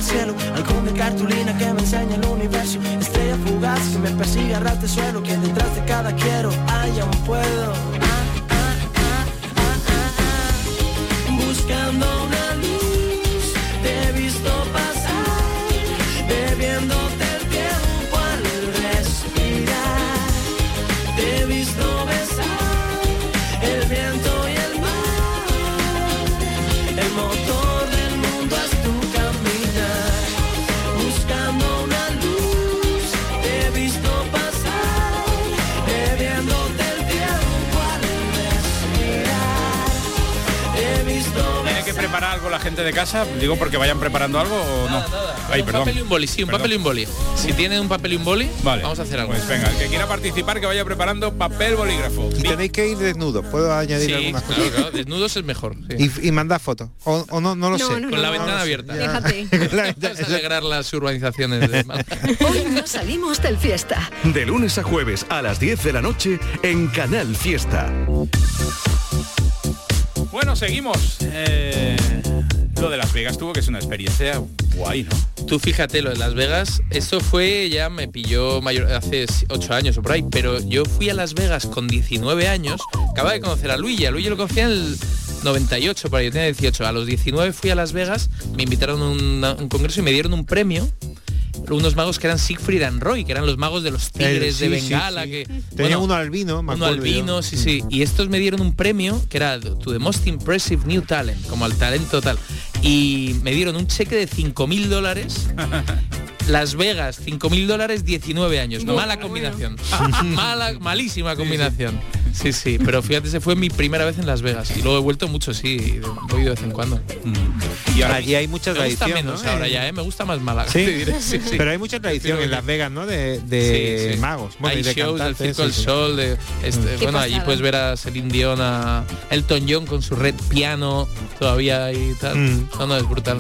J: el cielo, halcón de cartulina que me enseña el universo, estrella fugaz que me persigue a ras de suelo, que detrás de cada quiero hay un puedo. Ah, ah, ah, ah, ah, ah. Buscando una luz, te he visto pasar, bebiéndote el tiempo al respirar, te he visto besar el viento y el mar, el motor del mundo es tu caminar, buscando una luz, te he visto pasar, bebiéndote el tiempo al respirar, te he visto.
B: ¿Tiene que preparar algo la gente de casa? Digo, porque vayan preparando algo o no.
K: Nada, nada.
B: Ay,
K: un
B: perdón.
K: papel y un boli, sí, un
B: Perdón.
K: papel y un boli. Si tienen un papel y un boli,
B: Vale.
K: vamos a hacer algo.
B: Pues venga, el que quiera participar que vaya preparando papel, bolígrafo.
E: Y tenéis que ir desnudos, puedo añadir
K: Sí,
E: algunas
K: claro,
E: cosas.
K: claro, desnudos es mejor. sí.
E: Y, y mandar fotos. O, o no, no lo
F: No,
E: sé.
F: no,
K: Con la
F: no,
K: ventana
F: no,
K: abierta.
F: Déjate.
K: Vamos a alegrar las urbanizaciones de Málaga.
C: Hoy no salimos del fiesta.
D: De lunes a jueves a las diez de la noche en Canal Fiesta.
B: Bueno, seguimos. Eh, lo de Las Vegas tuvo que ser una experiencia guay, ¿no?
K: Tú fíjate, lo de Las Vegas, esto fue, ya me pilló mayor, hace ocho años o por ahí, pero yo fui a Las Vegas con diecinueve años, acababa de conocer a Luigi, a Luigi lo conocía en el noventa y ocho, por ahí yo tenía dieciocho, a los diecinueve fui a Las Vegas, me invitaron a un, a un congreso y me dieron un premio, unos magos que eran Siegfried and Roy, que eran los magos de los tigres
E: Eh, sí,
K: de
E: sí,
K: Bengala,
E: sí.
K: que
E: Tenía
K: bueno,
E: uno albino, me
K: uno
E: acuerdo yo.
K: albino, sí, sí. Y estos me dieron un premio que era To the Most Impressive New Talent, como al talento tal. Y me dieron un cheque de cinco mil dólares. Las Vegas, cinco mil dólares, diecinueve años.
F: Bueno,
K: Mala
F: bueno.
K: combinación. Mala, malísima combinación. Sí, sí. Pero fíjate, se fue mi primera vez en Las Vegas. Y luego he vuelto mucho, sí. Voy de vez en cuando.
E: Y ahora allí hay mucha
K: Me gusta
E: tradición,
K: menos
E: ¿no?
K: ahora ya, ¿eh? Me gusta más Málaga.
E: ¿Sí?
K: te diré, sí, sí.
E: Pero hay mucha tradición
K: Prefiero
E: en
K: que-
E: Las Vegas, ¿no? De, de
K: Sí, sí.
E: magos. Bueno,
K: hay
E: y de
K: shows del
E: cantantes.
K: Circo del
E: sí, sí.
K: Sol, de este,
F: Qué
K: bueno, allí
F: pasada.
K: puedes ver a Celine Dion, a Elton John con su red piano todavía y tal.
E: Mm.
K: No, no, es brutal.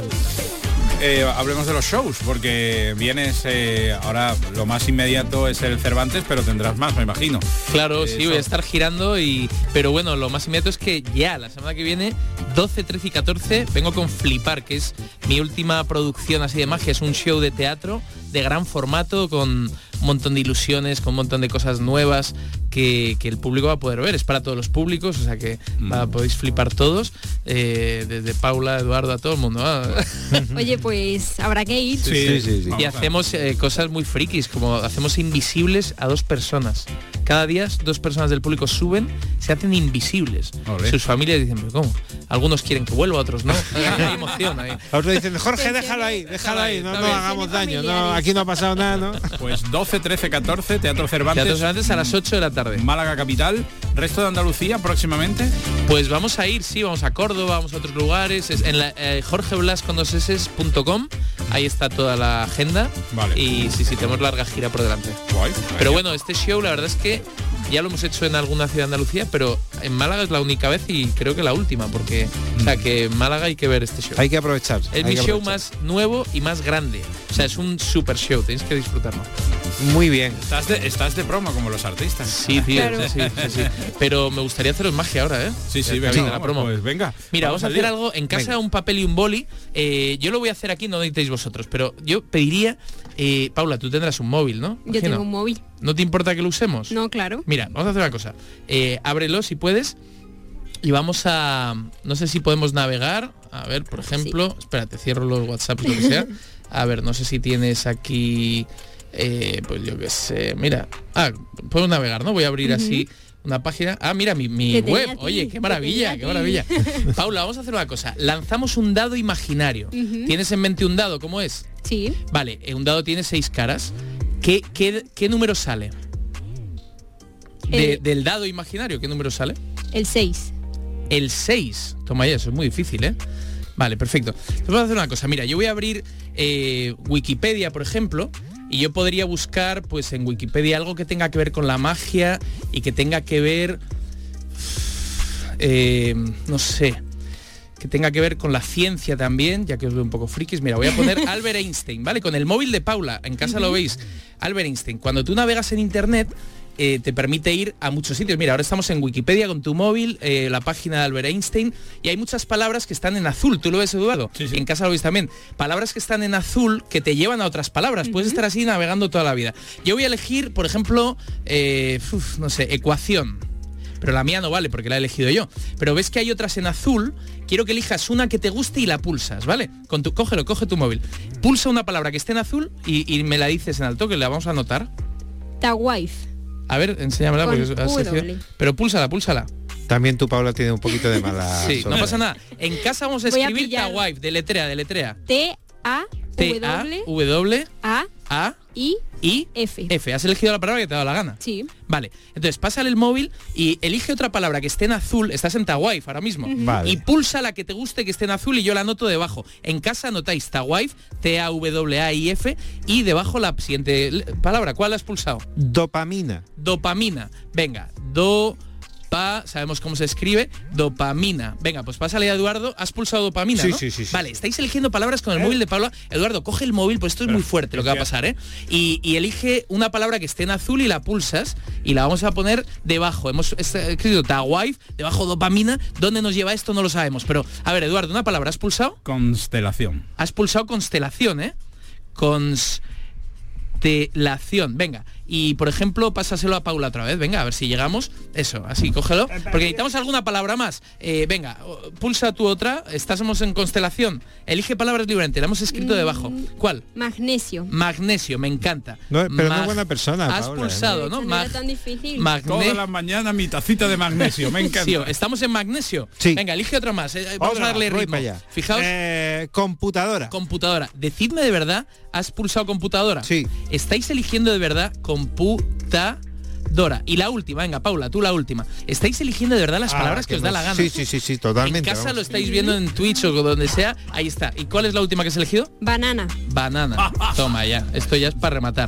B: Eh, hablemos de los shows, porque vienes eh, ahora, lo más inmediato es el Cervantes, pero tendrás más, me imagino.
K: Claro,
B: Eh,
K: sí,
B: eso.
K: voy a estar girando y pero bueno, lo más inmediato es que ya la semana que viene, doce, trece y catorce, vengo con Flipar, que es mi última producción así de magia, es un show de teatro de gran formato con un montón de ilusiones, con un montón de cosas nuevas que, que el público va a poder ver. Es para todos los públicos, o sea que
B: Mm.
K: va- podéis flipar todos, eh, desde Paula, Eduardo, a todo el mundo. Ah.
F: Oye, pues habrá que ir.
E: Sí, sí, sí.
B: Vamos
K: Y
B: a-
K: hacemos eh, cosas muy frikis, como hacemos invisibles a dos personas. Cada día dos personas del público suben, se hacen invisibles.
B: Ole.
K: Sus familias dicen, ¿pero cómo? Algunos quieren que vuelva, otros no. Hay emoción ahí.
E: Otros dicen, Jorge, déjalo ahí, déjalo ahí, no
K: Está
E: nos
K: bien.
E: hagamos daño, no,
F: Familiares.
E: aquí no ha pasado nada, ¿no?
B: Pues doce, trece, catorce, Teatro Cervantes,
K: Teatro Cervantes a las ocho de la tarde.
B: Málaga capital, resto de Andalucía próximamente.
K: Pues vamos a ir, sí, vamos a Córdoba, vamos a otros lugares, es en la, eh, jorge blas con dos eses punto com, ahí está toda la agenda.
B: Vale.
K: Y sí, sí, tenemos larga gira por delante.
B: Guay.
K: Pero bueno, este show la verdad es que ya lo hemos hecho en alguna ciudad de Andalucía, pero en Málaga es la única vez y creo que la última, porque o sea que en Málaga hay que ver este show.
E: Hay que aprovechar.
K: Es
E: hay
K: mi
E: que
K: show
E: aprovechar.
K: más nuevo y más grande. O sea, es un super show, tenéis que disfrutarlo.
E: Muy bien.
B: Estás de, estás de promo como los artistas.
K: Sí, tío,
F: Claro.
K: sí, sí, sí. Pero me gustaría haceros magia ahora, ¿eh?
B: Sí, sí,
K: Ya
B: venga,
K: está bien,
B: vamos,
K: la promo.
B: pues venga.
K: Mira, vamos, a
B: al
K: hacer
B: lío.
K: algo en casa,
E: Venga.
K: un papel y un boli. Eh, yo lo voy a hacer aquí, no necesitáis vosotros, pero yo pediría, eh, Paula, tú tendrás un móvil, ¿no?
F: Yo
K: Imagino.
F: tengo un móvil.
K: ¿No te importa que lo usemos?
F: No, claro.
K: Mira, vamos a hacer una cosa. Eh, ábrelo si puedes y vamos a... No sé si podemos navegar. A ver, por ejemplo... Espérate, cierro los WhatsApp, lo que sea. A ver, no sé si tienes aquí... eh, pues yo qué sé, mira. Ah, puedo navegar, ¿no? Voy a abrir así una página. Ah, mira, mi, mi
F: Que tenía
K: web.
F: a ti,
K: Oye,
F: que
K: qué maravilla,
F: tenía a
K: qué
F: ti.
K: maravilla. Paula, vamos a hacer una cosa. Lanzamos un dado imaginario.
F: Ujú.
K: ¿Tienes en mente un dado? ¿Cómo es?
F: Sí.
K: Vale, eh, un dado tiene seis caras. ¿Qué, qué, qué número sale? De-
F: Eh.
K: del dado imaginario, ¿qué número sale?
F: El seis.
K: El seis. Toma ya, eso es muy difícil, ¿eh? Vale, perfecto. Entonces vamos a hacer una cosa. Mira, yo voy a abrir eh, Wikipedia, por ejemplo, y yo podría buscar, pues en Wikipedia, algo que tenga que ver con la magia y que tenga que ver, eh, no sé, que tenga que ver con la ciencia también, ya que os veo un poco frikis. Mira, voy a poner Albert Einstein, ¿vale? Con el móvil de Paula, en casa lo veis. Albert Einstein. Cuando tú navegas en internet, eh, te permite ir a muchos sitios. Mira, ahora estamos en Wikipedia con tu móvil, eh, la página de Albert Einstein, y hay muchas palabras que están en azul. ¿Tú lo ves, Eduardo?
B: Sí, sí.
K: En casa lo ves también. Palabras que están en azul que te llevan a otras palabras. Puedes estar así navegando toda la vida. Yo voy a elegir, por ejemplo, eh, uf, no sé, ecuación. Pero la mía no vale porque la he elegido yo. Pero ves que hay otras en azul. Quiero que elijas una que te guste y la pulsas, ¿vale? Con tu, cógelo, coge tu móvil. Pulsa una palabra que esté en azul y, y me la dices en alto, que la vamos a anotar.
F: Tawife.
K: A ver, enséñamela.
F: Con
K: Porque has
F: W.
K: elegido- Pero púlsala, púlsala.
E: También tu Paula tiene un poquito de mala
K: Sí, no
E: suerte.
K: pasa nada. En casa vamos a
F: Voy a
K: escribir
F: pillar.
K: Tawife, deletrea, deletrea.
F: T A
K: T A
F: W
K: W
F: A
K: A
F: I
K: I
F: F.
K: F. Has elegido la palabra que te ha dado la gana.
F: Sí.
K: Vale, entonces pásale el móvil y elige otra palabra que esté en azul. Estás en Tawife ahora mismo.
E: Ujú. Vale.
K: Y pulsa la que te guste que esté en azul y yo la anoto debajo. En casa anotáis Tawife, T A W A I F, y debajo la siguiente l- palabra. ¿Cuál has pulsado?
E: Dopamina.
K: Dopamina. Venga, do... Pa, sabemos cómo se escribe, dopamina. Venga, pues pásale a Eduardo. Has pulsado dopamina,
E: Sí,
K: ¿no?
E: sí, sí, sí.
K: Vale, estáis eligiendo palabras con el móvil de Paula. Eduardo, coge el móvil, pues esto es muy fuerte lo que va a pasar, ¿eh? Y, y elige una palabra que esté en azul y la pulsas y la vamos a poner debajo. Hemos escrito Tawife, debajo dopamina. ¿Dónde nos lleva esto? No lo sabemos. Pero, a ver, Eduardo, una palabra. ¿Has pulsado?
B: Constelación.
K: Has pulsado constelación, ¿eh? Constelación. Venga. Y, por ejemplo, pásaselo a Paula otra vez. Venga, a ver si llegamos. Eso, así, cógelo. Porque necesitamos alguna palabra más. Eh, venga, o- pulsa tu otra. Estamos en constelación. Elige palabras libremente. La hemos escrito debajo. ¿Cuál?
F: Magnesio.
K: Magnesio, me encanta.
E: No, pero no
K: Mag-
E: es buena persona,
K: Has
E: Paula, ¿eh?
K: pulsado, ¿no?
F: No
K: Mag-
F: era tan difícil.
K: Magne-
B: Todas las mañanas mi tacita de magnesio. Me encanta.
K: Sí, estamos en magnesio.
E: Sí.
K: Venga, elige otra más. eh, Vamos
E: Otra,
K: a darle
E: voy
K: ritmo.
E: para allá.
K: Fijaos.
E: Eh, computadora.
K: Computadora. Decidme de verdad, ¿has pulsado computadora?
E: Sí.
K: ¿Estáis eligiendo de verdad computadora? Y la última, venga, Paula, tú la última. ¿Estáis eligiendo de verdad las
E: Ah,
K: palabras que os da
E: no-
K: la gana?
E: Sí, sí, sí, sí, totalmente.
K: En casa
E: vamos.
K: lo estáis viendo en Twitch o donde sea, ahí está. ¿Y cuál es la última que has elegido?
F: Banana.
K: Banana. Toma ya, esto ya es para rematar.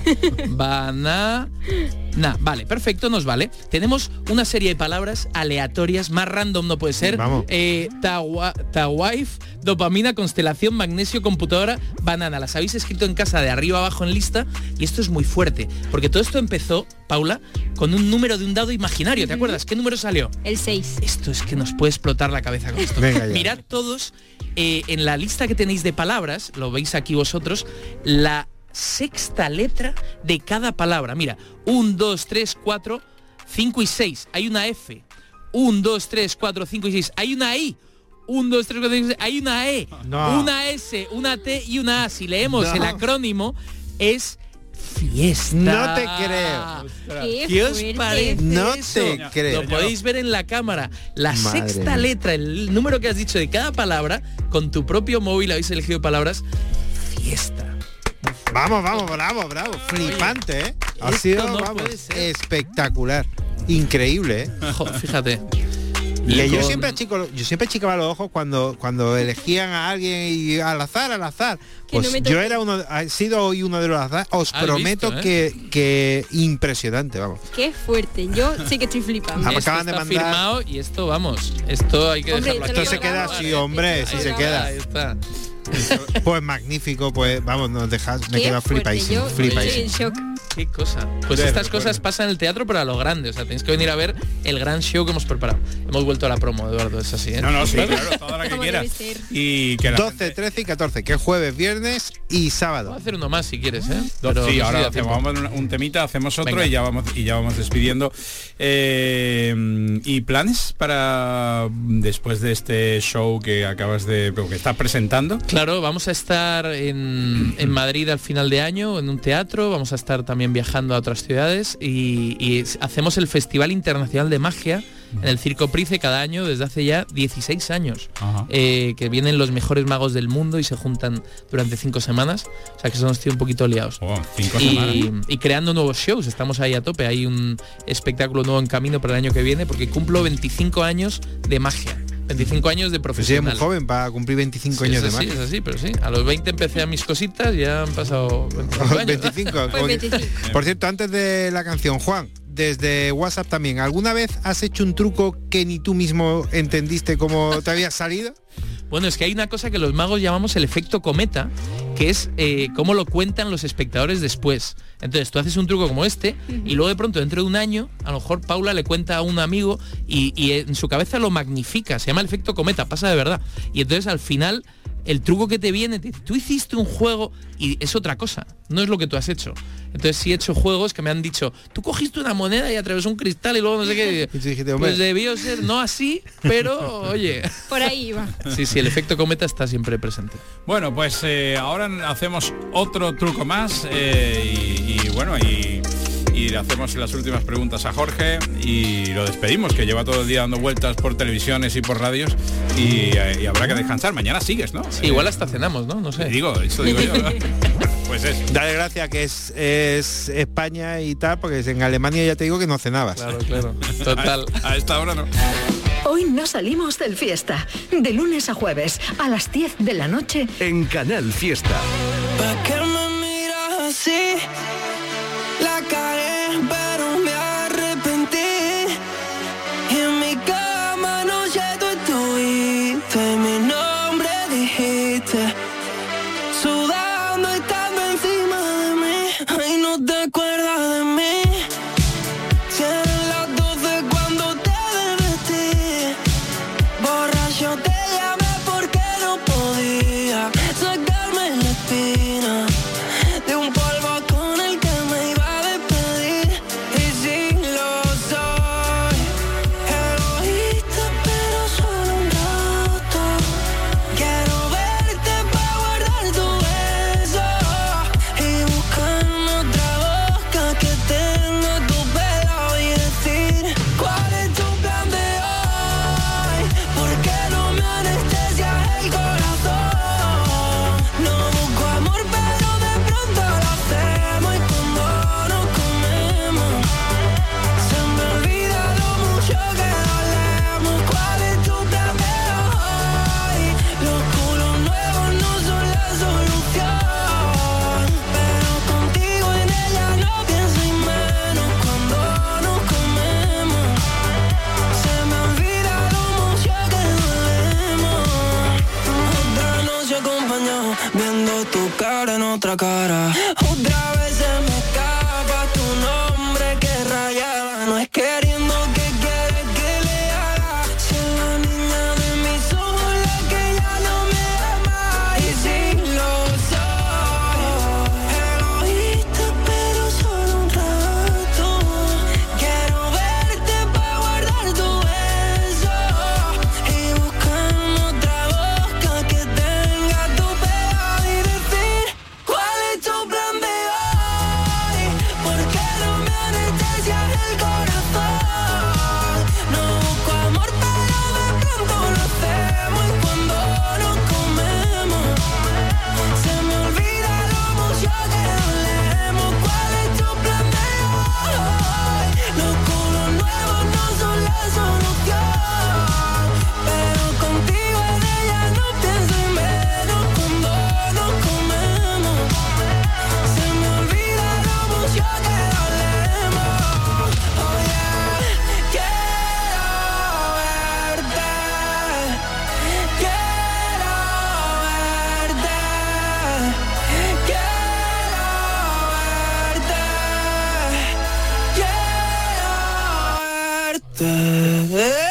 K: Banana. Vale, perfecto, nos vale. Tenemos una serie de palabras aleatorias, más random no puede ser.
E: Vamos.
K: Eh, tawa- Tawife, dopamina, constelación, magnesio, computadora, banana. Las habéis escrito en casa de arriba abajo en lista y esto es muy fuerte, porque todo esto empezó, Paula, con un número de un dado imaginario. ¿Te acuerdas? ¿Qué número salió?
F: El seis.
K: Esto es que nos puede explotar la cabeza con esto.
E: Venga ya.
K: Mirad todos, eh, en la lista que tenéis de palabras, lo veis aquí vosotros, la sexta letra de cada palabra. Mira, un, dos, tres, cuatro, cinco y seis. Hay una F. un, dos, tres, cuatro, cinco y seis. Hay una I. un, dos, tres, cuatro, cinco y seis. Hay una E.
E: No.
K: Una S, una T y una A. Si leemos
E: No.
K: el acrónimo, es fiesta.
E: No te creo.
F: Qué
K: ¿Qué os
F: fuerte.
K: parece
E: No
K: eso?
E: te creo.
K: Lo podéis ver en la cámara. La
E: Madre
K: sexta
E: mía.
K: letra, el número que has dicho de cada palabra, con tu propio móvil habéis elegido palabras. Fiesta.
E: Vamos, vamos, bravo, bravo. Flipante, ¿eh? Ha
K: esto
E: sido,
K: no
E: vamos,
K: puede ser.
E: espectacular. Increíble, ¿eh?
K: Jo, fíjate.
E: Que yo
K: con-
E: siempre achico, yo siempre achicaba los ojos cuando cuando elegían a alguien y al azar, al azar.
F: Que
E: Pues
F: no me
E: yo
F: toque.
E: era uno, he sido hoy uno de los azar. Os
K: Has
E: prometo
K: visto, ¿eh?
E: que, que impresionante, vamos.
F: Qué fuerte. Yo sí que estoy flipando.
E: Ah, me
K: Esto
E: acaban de
K: está
E: mandar-
K: firmado y esto, vamos, esto hay que
F: Hombre,
K: dejarlo
F: te lo
K: aquí.
E: Esto se queda
F: grabo,
E: así,
F: ¿eh?
E: hombre,
F: Esto
E: si
F: lo
E: se
F: grabo.
E: queda.
K: Ahí está.
E: Pues magnífico, pues vamos, nos dejas, me
F: Qué
E: quedo
F: fuerte.
E: flipadísimo,
F: Yo estoy
E: flipadísimo.
F: en shock.
K: Qué cosa. Pues
E: De
K: estas
E: recuerdo.
K: cosas pasan en el teatro, pero a lo grande. O sea, tenéis que venir a ver el gran show que hemos preparado. Hemos vuelto a la promo, Eduardo, es así, ¿eh?
B: No, no, sí, claro, toda la que
F: Como
B: quieras.
F: debe ser.
B: Y que la
E: doce,
B: gente-
E: trece y catorce, que es jueves, viernes y
K: Voy a
E: sábado.
K: hacer uno más si quieres, ¿eh?
B: Do-
K: Pero
B: sí,
K: no sé
B: ahora
K: si da
B: hacemos
K: tiempo.
B: vamos un, un temita, hacemos otro
K: Venga.
B: y ya vamos y ya vamos despidiendo. Eh, ¿Y planes para después de este show que acabas de que estás presentando?
K: Claro, vamos a estar en, en Madrid al final de año, en un teatro, vamos a estar también viajando a otras ciudades y, y hacemos el Festival Internacional de Magia en el Circo Price cada año desde hace ya dieciséis años,
B: Ajá.
K: eh, que vienen los mejores magos del mundo y se juntan durante cinco semanas, o sea que son estoy un poquito liados.
B: Oh, cinco semanas.
K: Y, y creando nuevos shows, estamos ahí a tope, hay un espectáculo nuevo en camino para el año que viene porque cumplo veinticinco años de magia, veinticinco años de
E: Pues sí, es muy
K: profesional.
E: joven para cumplir veinticinco
K: Sí,
E: años
K: es
E: de
K: así,
E: magia.
K: es así, pero sí. A los veinte empecé a mis cositas, ya han pasado veinticinco años.
E: veinticinco.
F: Pues
E: como que-
F: veinticinco.
E: Por cierto, antes de la canción, Juan, desde WhatsApp también, ¿alguna vez has hecho un truco que ni tú mismo entendiste cómo te había salido?
K: Bueno, es que hay una cosa que los magos llamamos el efecto cometa, que es eh, cómo lo cuentan los espectadores después. Entonces tú haces un truco como este y luego de pronto dentro de un año a lo mejor Paula le cuenta a un amigo y, y en su cabeza lo magnifica, se llama el efecto cometa, pasa de verdad. Y entonces al final el truco que te viene, te dice, tú hiciste un juego y es otra cosa, no es lo que tú has hecho. Entonces sí he hecho juegos que me han dicho, tú cogiste una moneda y atravesó un cristal y luego no sé qué. Y dijiste, pues debió ser no así, pero oye.
F: Por ahí iba.
K: Sí, sí, el efecto cometa está siempre presente.
B: Bueno, pues eh, ahora hacemos otro truco más eh, y, y bueno, y, y le hacemos las últimas preguntas a Jorge y lo despedimos, que lleva todo el día dando vueltas por televisiones y por radios y, y habrá que descansar. Mañana sigues, ¿no?
K: Sí, igual hasta cenamos, ¿no? No sé.
B: Digo, eso digo yo. Pues es.
E: Dale gracia que es, es España y tal, porque en Alemania ya te digo que no cenabas.
K: Claro, claro. Total.
B: A, a esta hora no.
C: Hoy no salimos del Fiesta. De lunes a jueves, a las diez de la noche.
D: En Canal Fiesta.
J: ¿Para qué me miras así? La cagué, pero me arrepentí. Y en mi cama anoche tú estuviste, mi nombre dijiste. Sudando y estando encima de mí. Ay, no te acuerdas de mí. Si eran las doce cuando te desvestí. Borracho te llamé porque no podía sacarme la espina de un polvo con el que me iba a despedir. Y si lo soy, egoísta pero solo un rato. Quiero verte para guardar tu beso y buscarme otra boca que tenga tu pelo y decir cuál es tu plan de hoy. Porque no me anestesias el corazón. No busco amor pero de pronto lo hacemos. Y cuando nos comemos se me olvida lo mucho que dolemos. ¿Cuál es tu plan de hoy? Los culos nuevos no son la solución, pero contigo en ella no pienso y menos. Cuando nos comemos se me olvida lo mucho que dolemos. Otra noche acompañado viendo tu cara en otra cara. Otra vez se me escapa tu nombre que rayaba. No es queriendo que quieres que le haga. Si es la niña de mis ojos la que ya no me ama. Y si lo soy, egoísta pero solo un rato. Quiero verte para guardar tu beso y buscarme otra boca que tenga tu pelo y decir cuál es tu plan de hoy. Porque no me anestesias el corazón. No busco amor pero de pronto lo hacemos. Y cuando nos comemos se me olvida lo mucho que dolemos. ¿Cuál es tu plan de hoy? Los culos nuevos no son la solución, pero contigo en ella no pienso y menos. Cuando nos comemos se me olvida lo mucho que dolemos. Oh yeah, quiero verte, quiero verte, quiero verte, quiero verte.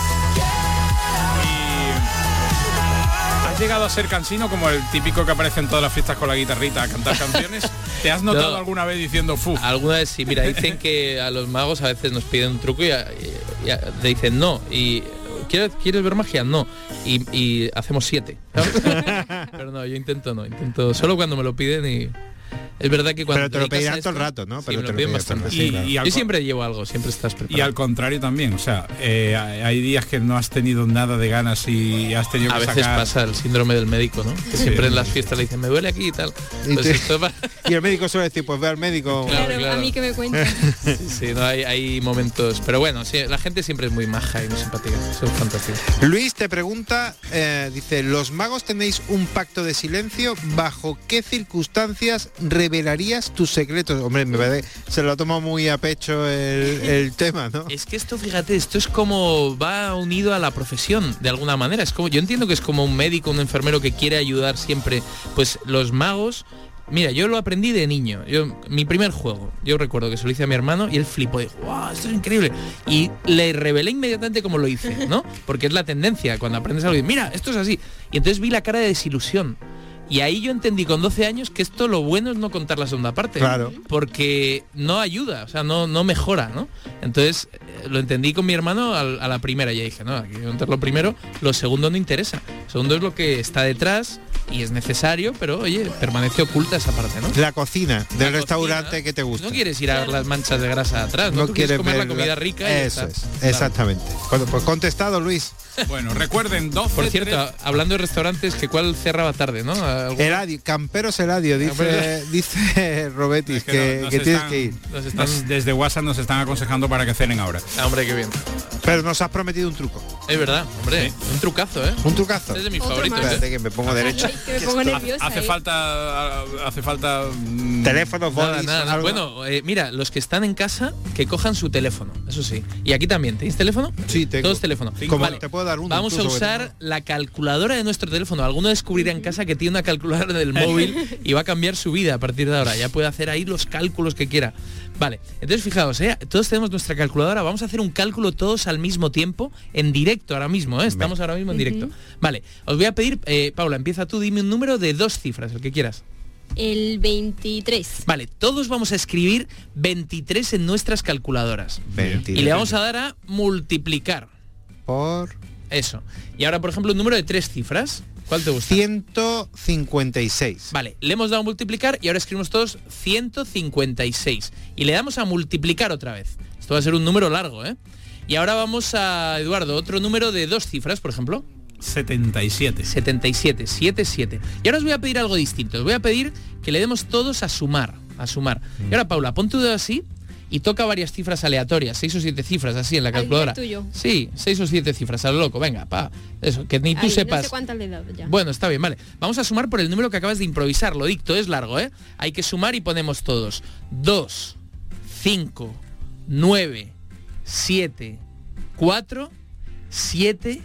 B: ¿Has llegado a ser cansino como el típico que aparece en todas las fiestas con la guitarrita a cantar canciones? ¿Te has notado
K: No.
B: alguna vez diciendo fu?
K: Alguna vez sí, mira, dicen que a los magos a veces nos piden un truco y, a- y a- te dicen no. Y ¿quieres, ¿quieres ver magia? No. Y, y hacemos siete. ¿sabes? Pero no, yo intento no, intento solo cuando me lo piden y. Es verdad que cuando
E: Pero te lo
K: dedicas
E: pedirán
K: a
E: todo el
K: esto-
E: rato, ¿no?
K: Sí,
E: Pero
K: me
E: te
K: lo
E: lo
K: piden
E: pedirán todo el
K: bastante.
E: rato,
K: Sí,
E: sí, claro.
B: Y al
K: yo
B: co-
K: siempre llevo algo, siempre estás preparado.
B: Y al contrario también, o sea, eh, hay días que no has tenido nada de ganas y has tenido
K: A
B: que
K: veces
B: sacar...
K: pasa el síndrome del médico, ¿no? Que
B: Sí.
K: siempre en las fiestas le dicen, me duele aquí y tal.
E: Y,
K: Pues
E: te-
K: esto va-
E: y el médico suele decir, pues ve al médico.
K: Claro,
F: Claro,
K: claro.
F: a mí que me cuentan.
K: Sí, sí, no, hay, hay momentos. Pero bueno, sí, la gente siempre es muy maja y muy simpática. Son fantásticos.
E: Luis te pregunta, eh, dice, ¿los magos tenéis un pacto de silencio? ¿Bajo qué circunstancias revelaríais revelarías tus secretos? Hombre, me parece, se lo ha tomado muy a pecho el, el tema, ¿no?
K: Es que esto, fíjate, esto es como va unido a la profesión, de alguna manera. Es como, yo entiendo que es como un médico, un enfermero que quiere ayudar siempre. Pues los magos, mira, yo lo aprendí de niño. Yo, mi primer juego, yo recuerdo que se lo hice a mi hermano y él flipó, dijo, wow, esto es increíble. Y le revelé inmediatamente cómo lo hice, ¿no? Porque es la tendencia, cuando aprendes algo, y mira, esto es así. Y entonces vi la cara de desilusión. Y ahí yo entendí con doce años que esto lo bueno es no contar la segunda parte.
E: Claro.
K: Porque no ayuda, o sea, no, no mejora, ¿no? Entonces eh, lo entendí con mi hermano a, a la primera. Y dije, no, aquí voy a contar lo primero, lo segundo no interesa. Lo segundo es lo que está detrás y es necesario, pero oye, permanece oculta esa parte, ¿no?
E: La cocina del
K: La
E: restaurante
K: cocina,
E: que te gusta.
K: No quieres ir a ver las manchas de grasa atrás, no,
E: No
K: Tú quieres
E: quieres
K: comer la
E: ver
K: comida
E: la-
K: rica. y ya
E: Eso
K: está.
E: es, exactamente. Bueno, pues contestado, Luis.
B: Bueno, recuerden, doce...
K: Por cierto, hablando de restaurantes, que cuál cerraba tarde, ¿no? ¿Algún-
E: Eladio, Camperos Eladio, dice,
K: Camperos.
E: dice Robetis,
B: Es
E: que,
B: que no- nos
E: que tienes
B: están-
E: que ir.
K: Nos están-
B: Nos- desde WhatsApp nos están aconsejando para que cenen ahora.
K: Ah, hombre, qué bien.
E: Pero nos has prometido un truco.
K: Es verdad, hombre, un trucazo, ¿eh?
E: Un trucazo.
K: Es de mis
F: Otro
K: favoritos.
F: más.
K: ¿eh?
E: Espérate que me pongo derecho.
F: Que me pongo nerviosa.
B: Hace
F: ¿eh?
B: falta... Hace falta... mm,
E: Teléfonos,
K: Nada,
E: bolis,
K: nada, nada.
E: algo.
K: Bueno, eh, mira, los que están en casa, que cojan su teléfono, eso sí. Y aquí también, ¿tenéis teléfono?
E: Sí, tengo.
K: Todos teléfono.
E: Como
K: Vale,
E: te puedo dar uno.
K: vamos a
E: incluso,
K: usar
E: porque
K: la calculadora de nuestro teléfono. Alguno descubrirá en casa que tiene una calculadora del móvil y va a cambiar su vida a partir de ahora. Ya puede hacer ahí los cálculos que quiera. Vale, entonces fijaos, ¿eh? Todos tenemos nuestra calculadora. Vamos a hacer un cálculo todos al mismo tiempo, en directo ahora mismo, ¿eh? Estamos ahora mismo en directo. Vale, os voy a pedir, eh, Paula, empieza tú, dime un número de dos cifras, el que quieras.
F: El veintitrés.
K: Vale, todos vamos a escribir veintitrés en nuestras calculadoras.
E: no. Mentira.
K: Y le vamos a dar a multiplicar.
E: Por
K: Eso. Y ahora, por ejemplo, un número de tres cifras. ¿Cuál te gusta?
E: ciento cincuenta y seis.
K: Vale, le hemos dado a multiplicar y ahora escribimos todos ciento cincuenta y seis. Y le damos a multiplicar otra vez. Esto va a ser un número largo, ¿eh? Y ahora vamos a, Eduardo, otro número de dos cifras, por ejemplo.
B: setenta y siete.
K: setenta y siete, siete, siete. Y ahora os voy a pedir algo distinto. Os voy a pedir que le demos todos a sumar. A sumar. Y ahora, Paula, pon tu dedo así y toca varias cifras aleatorias, seis o siete cifras así en la
F: Al día
K: calculadora.
F: tuyo.
K: Sí, seis o siete cifras, a lo loco, venga, pa. Eso, que ni tú
F: Ay,
K: sepas.
F: No sé cuántas le he dado ya.
K: Bueno, está bien, vale. Vamos a sumar por el número que acabas de improvisar, lo dicto, es largo, ¿eh? Hay que sumar y ponemos todos. dos, cinco, nueve, siete, cuatro, siete,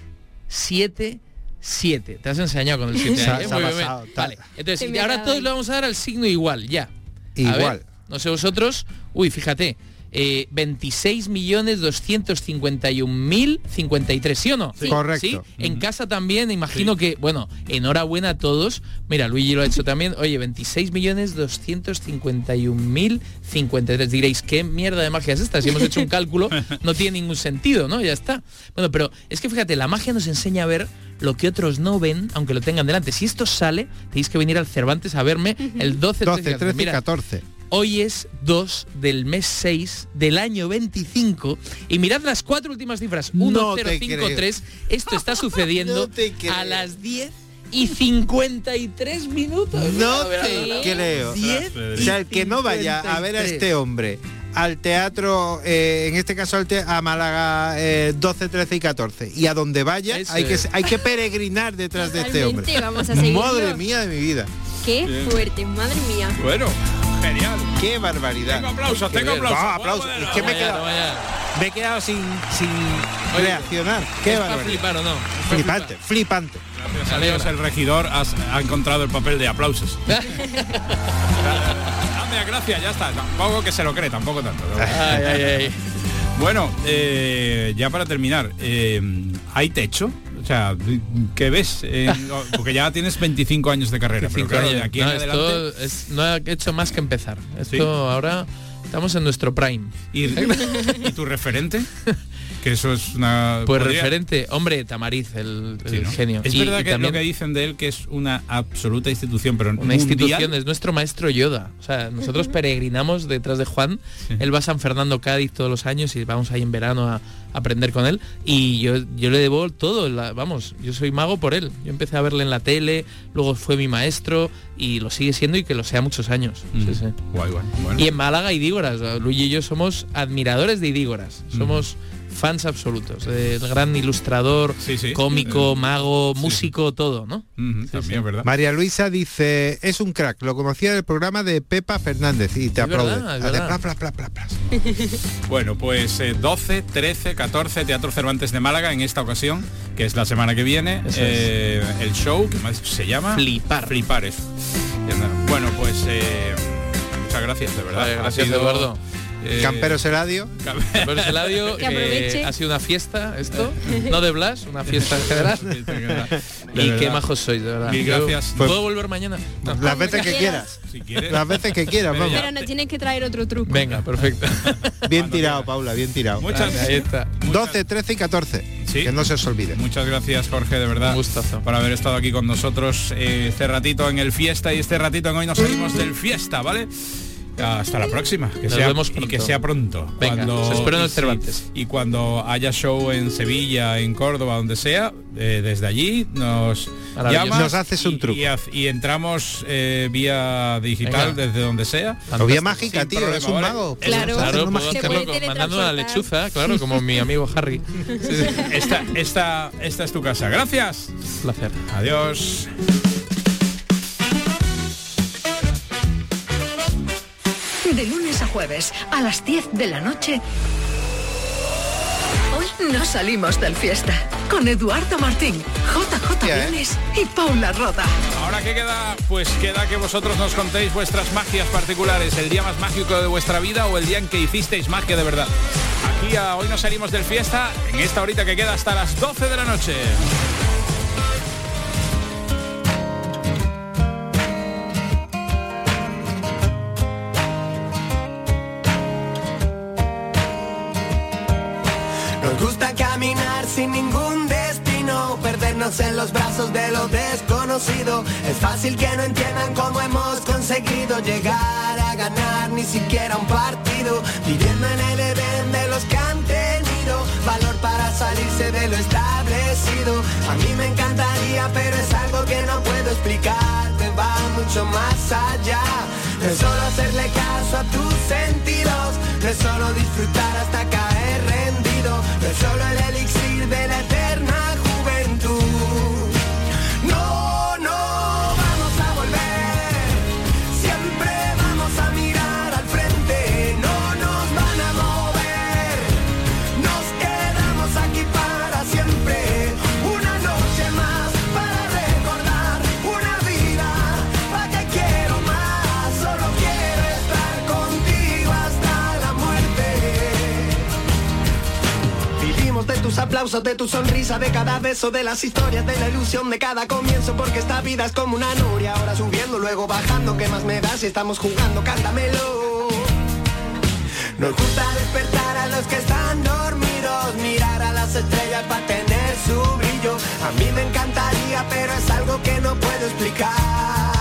K: siete, siete. Te has enseñado con el siete.
E: Se ha-
K: ¿eh?
E: se ha
K: Muy bien,
E: pasado,
K: bien.
E: tal.
K: Vale, entonces,
F: Se me
K: y
F: ha
K: ahora
F: quedado
K: todos
F: ahí.
K: le vamos a dar al signo igual, ya. A
E: Igual.
K: ver, no sé vosotros. Uy, fíjate. Eh, veintiséis millones doscientos cincuenta y un mil cincuenta y tres, ¿sí o no?
E: Sí. Correcto.
K: ¿Sí? En casa también, imagino que, bueno, enhorabuena a todos. Mira, Luigi lo ha hecho también. Oye, veintiséis millones doscientos cincuenta y un mil cincuenta y tres. Diréis, ¿qué mierda de magia es esta? Si hemos hecho un cálculo, no tiene ningún sentido, ¿no? Ya está. Bueno, pero es que fíjate, la magia nos enseña a ver lo que otros no ven, aunque lo tengan delante. Si esto sale, tenéis que venir al Cervantes a verme el doce,
E: doce,
K: trece,
E: trece y
K: Mira,
E: catorce.
K: hoy es dos del mes seis del año veinticinco y mirad las cuatro últimas cifras.
E: No
K: uno
E: te
K: cero cinco tres. Esto está
E: No
K: sucediendo
E: te creo.
K: a las diez y cincuenta y tres minutos.
E: No
K: A ver, a ver, a
E: te
K: ver.
E: creo.
K: diez
E: O sea, el que no vaya a ver a este hombre al teatro, eh, en este caso al te- a Málaga eh, doce, trece y catorce, y a donde vaya
K: Eso
E: hay que,
K: es.
E: hay que peregrinar detrás de este hombre.
F: Totalmente, vamos a seguirlo.
E: Madre mía de mi vida.
F: Qué
B: Bien.
F: fuerte, madre mía.
B: Bueno, genial.
E: Qué barbaridad.
B: Tengo aplausos,
E: Qué
B: tengo
E: bien.
B: aplausos.
E: No, aplausos.
B: Bueno,
E: Es que me he
K: Toma ya,
E: quedado,
K: toma ya.
E: me he quedado sin, sin
K: Oye,
E: reaccionar. Qué
K: ¿Es para
E: barbaridad.
K: flipar o no?
E: Flipante, flipante.
B: Gracias a Dios, el regidor has- ha encontrado el papel de aplausos. Dame gracias, ya está. Tampoco que se lo cree, tampoco tanto.
K: Ay, ay, ay.
B: Bueno, eh, ya para terminar, eh, ¿hay techo? O sea, ¿qué ves? Eh, porque ya tienes veinticinco años de carrera, pero
K: Cinco
B: claro, de
K: años.
B: aquí
K: No,
B: en
K: esto
B: adelante...
K: es- no ha hecho más que empezar. Esto
B: Sí.
K: ahora estamos en nuestro prime.
B: ¿Y, ¿y tu referente? Que eso es una...
K: Pues
B: podría-
K: referente, hombre, Tamariz, el, el
B: Sí, ¿no?
K: genio.
B: Es
K: Y-
B: verdad
K: y
B: que
K: también
B: lo que dicen de él que es una absoluta institución, pero
K: una institución, es nuestro maestro Yoda. O sea, nosotros peregrinamos detrás de Juan.
B: Sí.
K: Él va a San Fernando, Cádiz todos los años y vamos ahí en verano a, a aprender con él. Y yo, yo le debo todo. la- vamos, yo soy mago por él. Yo empecé a verle en la tele, luego fue mi maestro y lo sigue siendo y que lo sea muchos años.
B: Mm.
K: Sí, sí.
B: Guay, guay. Bueno.
K: Y en Málaga, Idígoras. Luigi y yo somos admiradores de Idígoras. Somos fans absolutos del gran ilustrador,
B: sí, sí.
K: cómico,
B: Eh,
K: mago,
B: sí.
K: músico, todo, ¿no?
B: Mm,
K: Sí,
B: también,
K: sí.
B: ¿verdad?
E: María Luisa dice, es un crack, lo conocía del programa de Pepa Fernández y te
K: Es
E: aplaude.
K: verdad, es
E: Hace
K: verdad.
E: pla, pla, pla, pla, pla.
B: Bueno, pues eh, doce, trece, catorce, Teatro Cervantes de Málaga en esta ocasión, que es la semana que viene.
K: Eso
B: eh, el show, que más se llama?
K: Flipar.
B: Flipar, eso. Bueno, pues eh, muchas gracias, de verdad.
K: Vale,
B: Ha
K: gracias,
B: sido,
K: Eduardo.
B: eh,
E: Camperos Eladio.
K: Camperos Eladio,
F: Que aproveche.
K: eh, ha sido una fiesta esto, no de Blas, una fiesta en general.
B: De
K: Y
B: verdad.
K: qué majos sois, de verdad.
B: Mil
K: Yo-
B: gracias.
K: ¿Puedo volver mañana? No.
E: Las veces que quieras.
B: Si quieres.
E: Las veces que quieras,
B: Pero
E: vamos.
F: Pero no tienes que traer otro truco.
K: Venga, perfecto.
E: Bien tirado, Paula, bien tirado.
B: Muchas,
K: Ahí está.
E: doce, trece y catorce.
B: Sí.
E: Que no se os olvide.
B: Muchas gracias, Jorge, de verdad,
K: Un gustazo.
B: por haber estado aquí con nosotros eh, este ratito en el Fiesta y este ratito en Hoy nos salimos del Fiesta, ¿vale? Hasta la próxima, que
K: Nos
B: sea,
K: vemos
B: y
K: pronto.
B: que sea pronto.
K: Venga, os espero en el
B: y-
K: Cervantes.
B: Y cuando haya show en Sevilla, en Córdoba, donde sea, eh, desde allí nos
K: Maravilloso.
B: llamas
E: Nos haces un
B: y-
E: truco.
B: y, haz- y entramos eh, vía digital
K: Venga.
B: desde donde sea.
E: O vía mágica,
B: Sin
E: tío,
B: problema,
E: es un
B: ¿vale?
E: mago.
F: Claro.
K: Claro,
E: Hacerlo
K: puedo
E: mágico.
F: Se
K: hacerlo
F: puede
K: con- mandando una
F: teletransportar.
K: lechuza, claro, como mi amigo Harry. Sí, sí.
B: Esta, esta, esta es tu casa. Gracias.
K: Placer.
B: Adiós.
C: De lunes a jueves, a las diez de la noche. Hoy no salimos del Fiesta. Con Eduardo Martín, J J
E: Ya, ¿eh?
C: Blanes y Paula Roda.
B: Ahora que queda, pues queda que vosotros nos contéis vuestras magias particulares, el día más mágico de vuestra vida o el día en que hicisteis magia de verdad. Aquí a Hoy nos salimos del Fiesta, en esta horita que queda hasta las doce de la noche.
N: Nos gusta caminar sin ningún destino, perdernos en los brazos de lo desconocido. Es fácil que no entiendan cómo hemos conseguido llegar a ganar ni siquiera un partido, viviendo en el Edén de los que han tenido valor para salirse de lo establecido. A mí me encantaría, pero es algo que no puedo explicarte, va mucho más allá. No es solo hacerle caso a tus sentidos, no es solo disfrutar hasta caer rendido, no es solo el elixir de la eterna juventud. No, no vamos a volver, siempre vamos a mirar al frente, no nos van a mover, nos quedamos aquí para siempre. Una noche más para recordar, una vida para que quiero más, solo quiero estar contigo hasta la muerte. Vivimos de tus aplausos, de tu sonrisa, de cada beso, de las historias, de la ilusión de cada comienzo, porque esta vida es como una noria, ahora subiendo, luego bajando. ¿Qué más me da si estamos jugando? Cántamelo. Nos gusta despertar a los que están dormidos, mirar a las estrellas para tener su brillo. A mí me encantaría, pero es algo que no puedo explicar.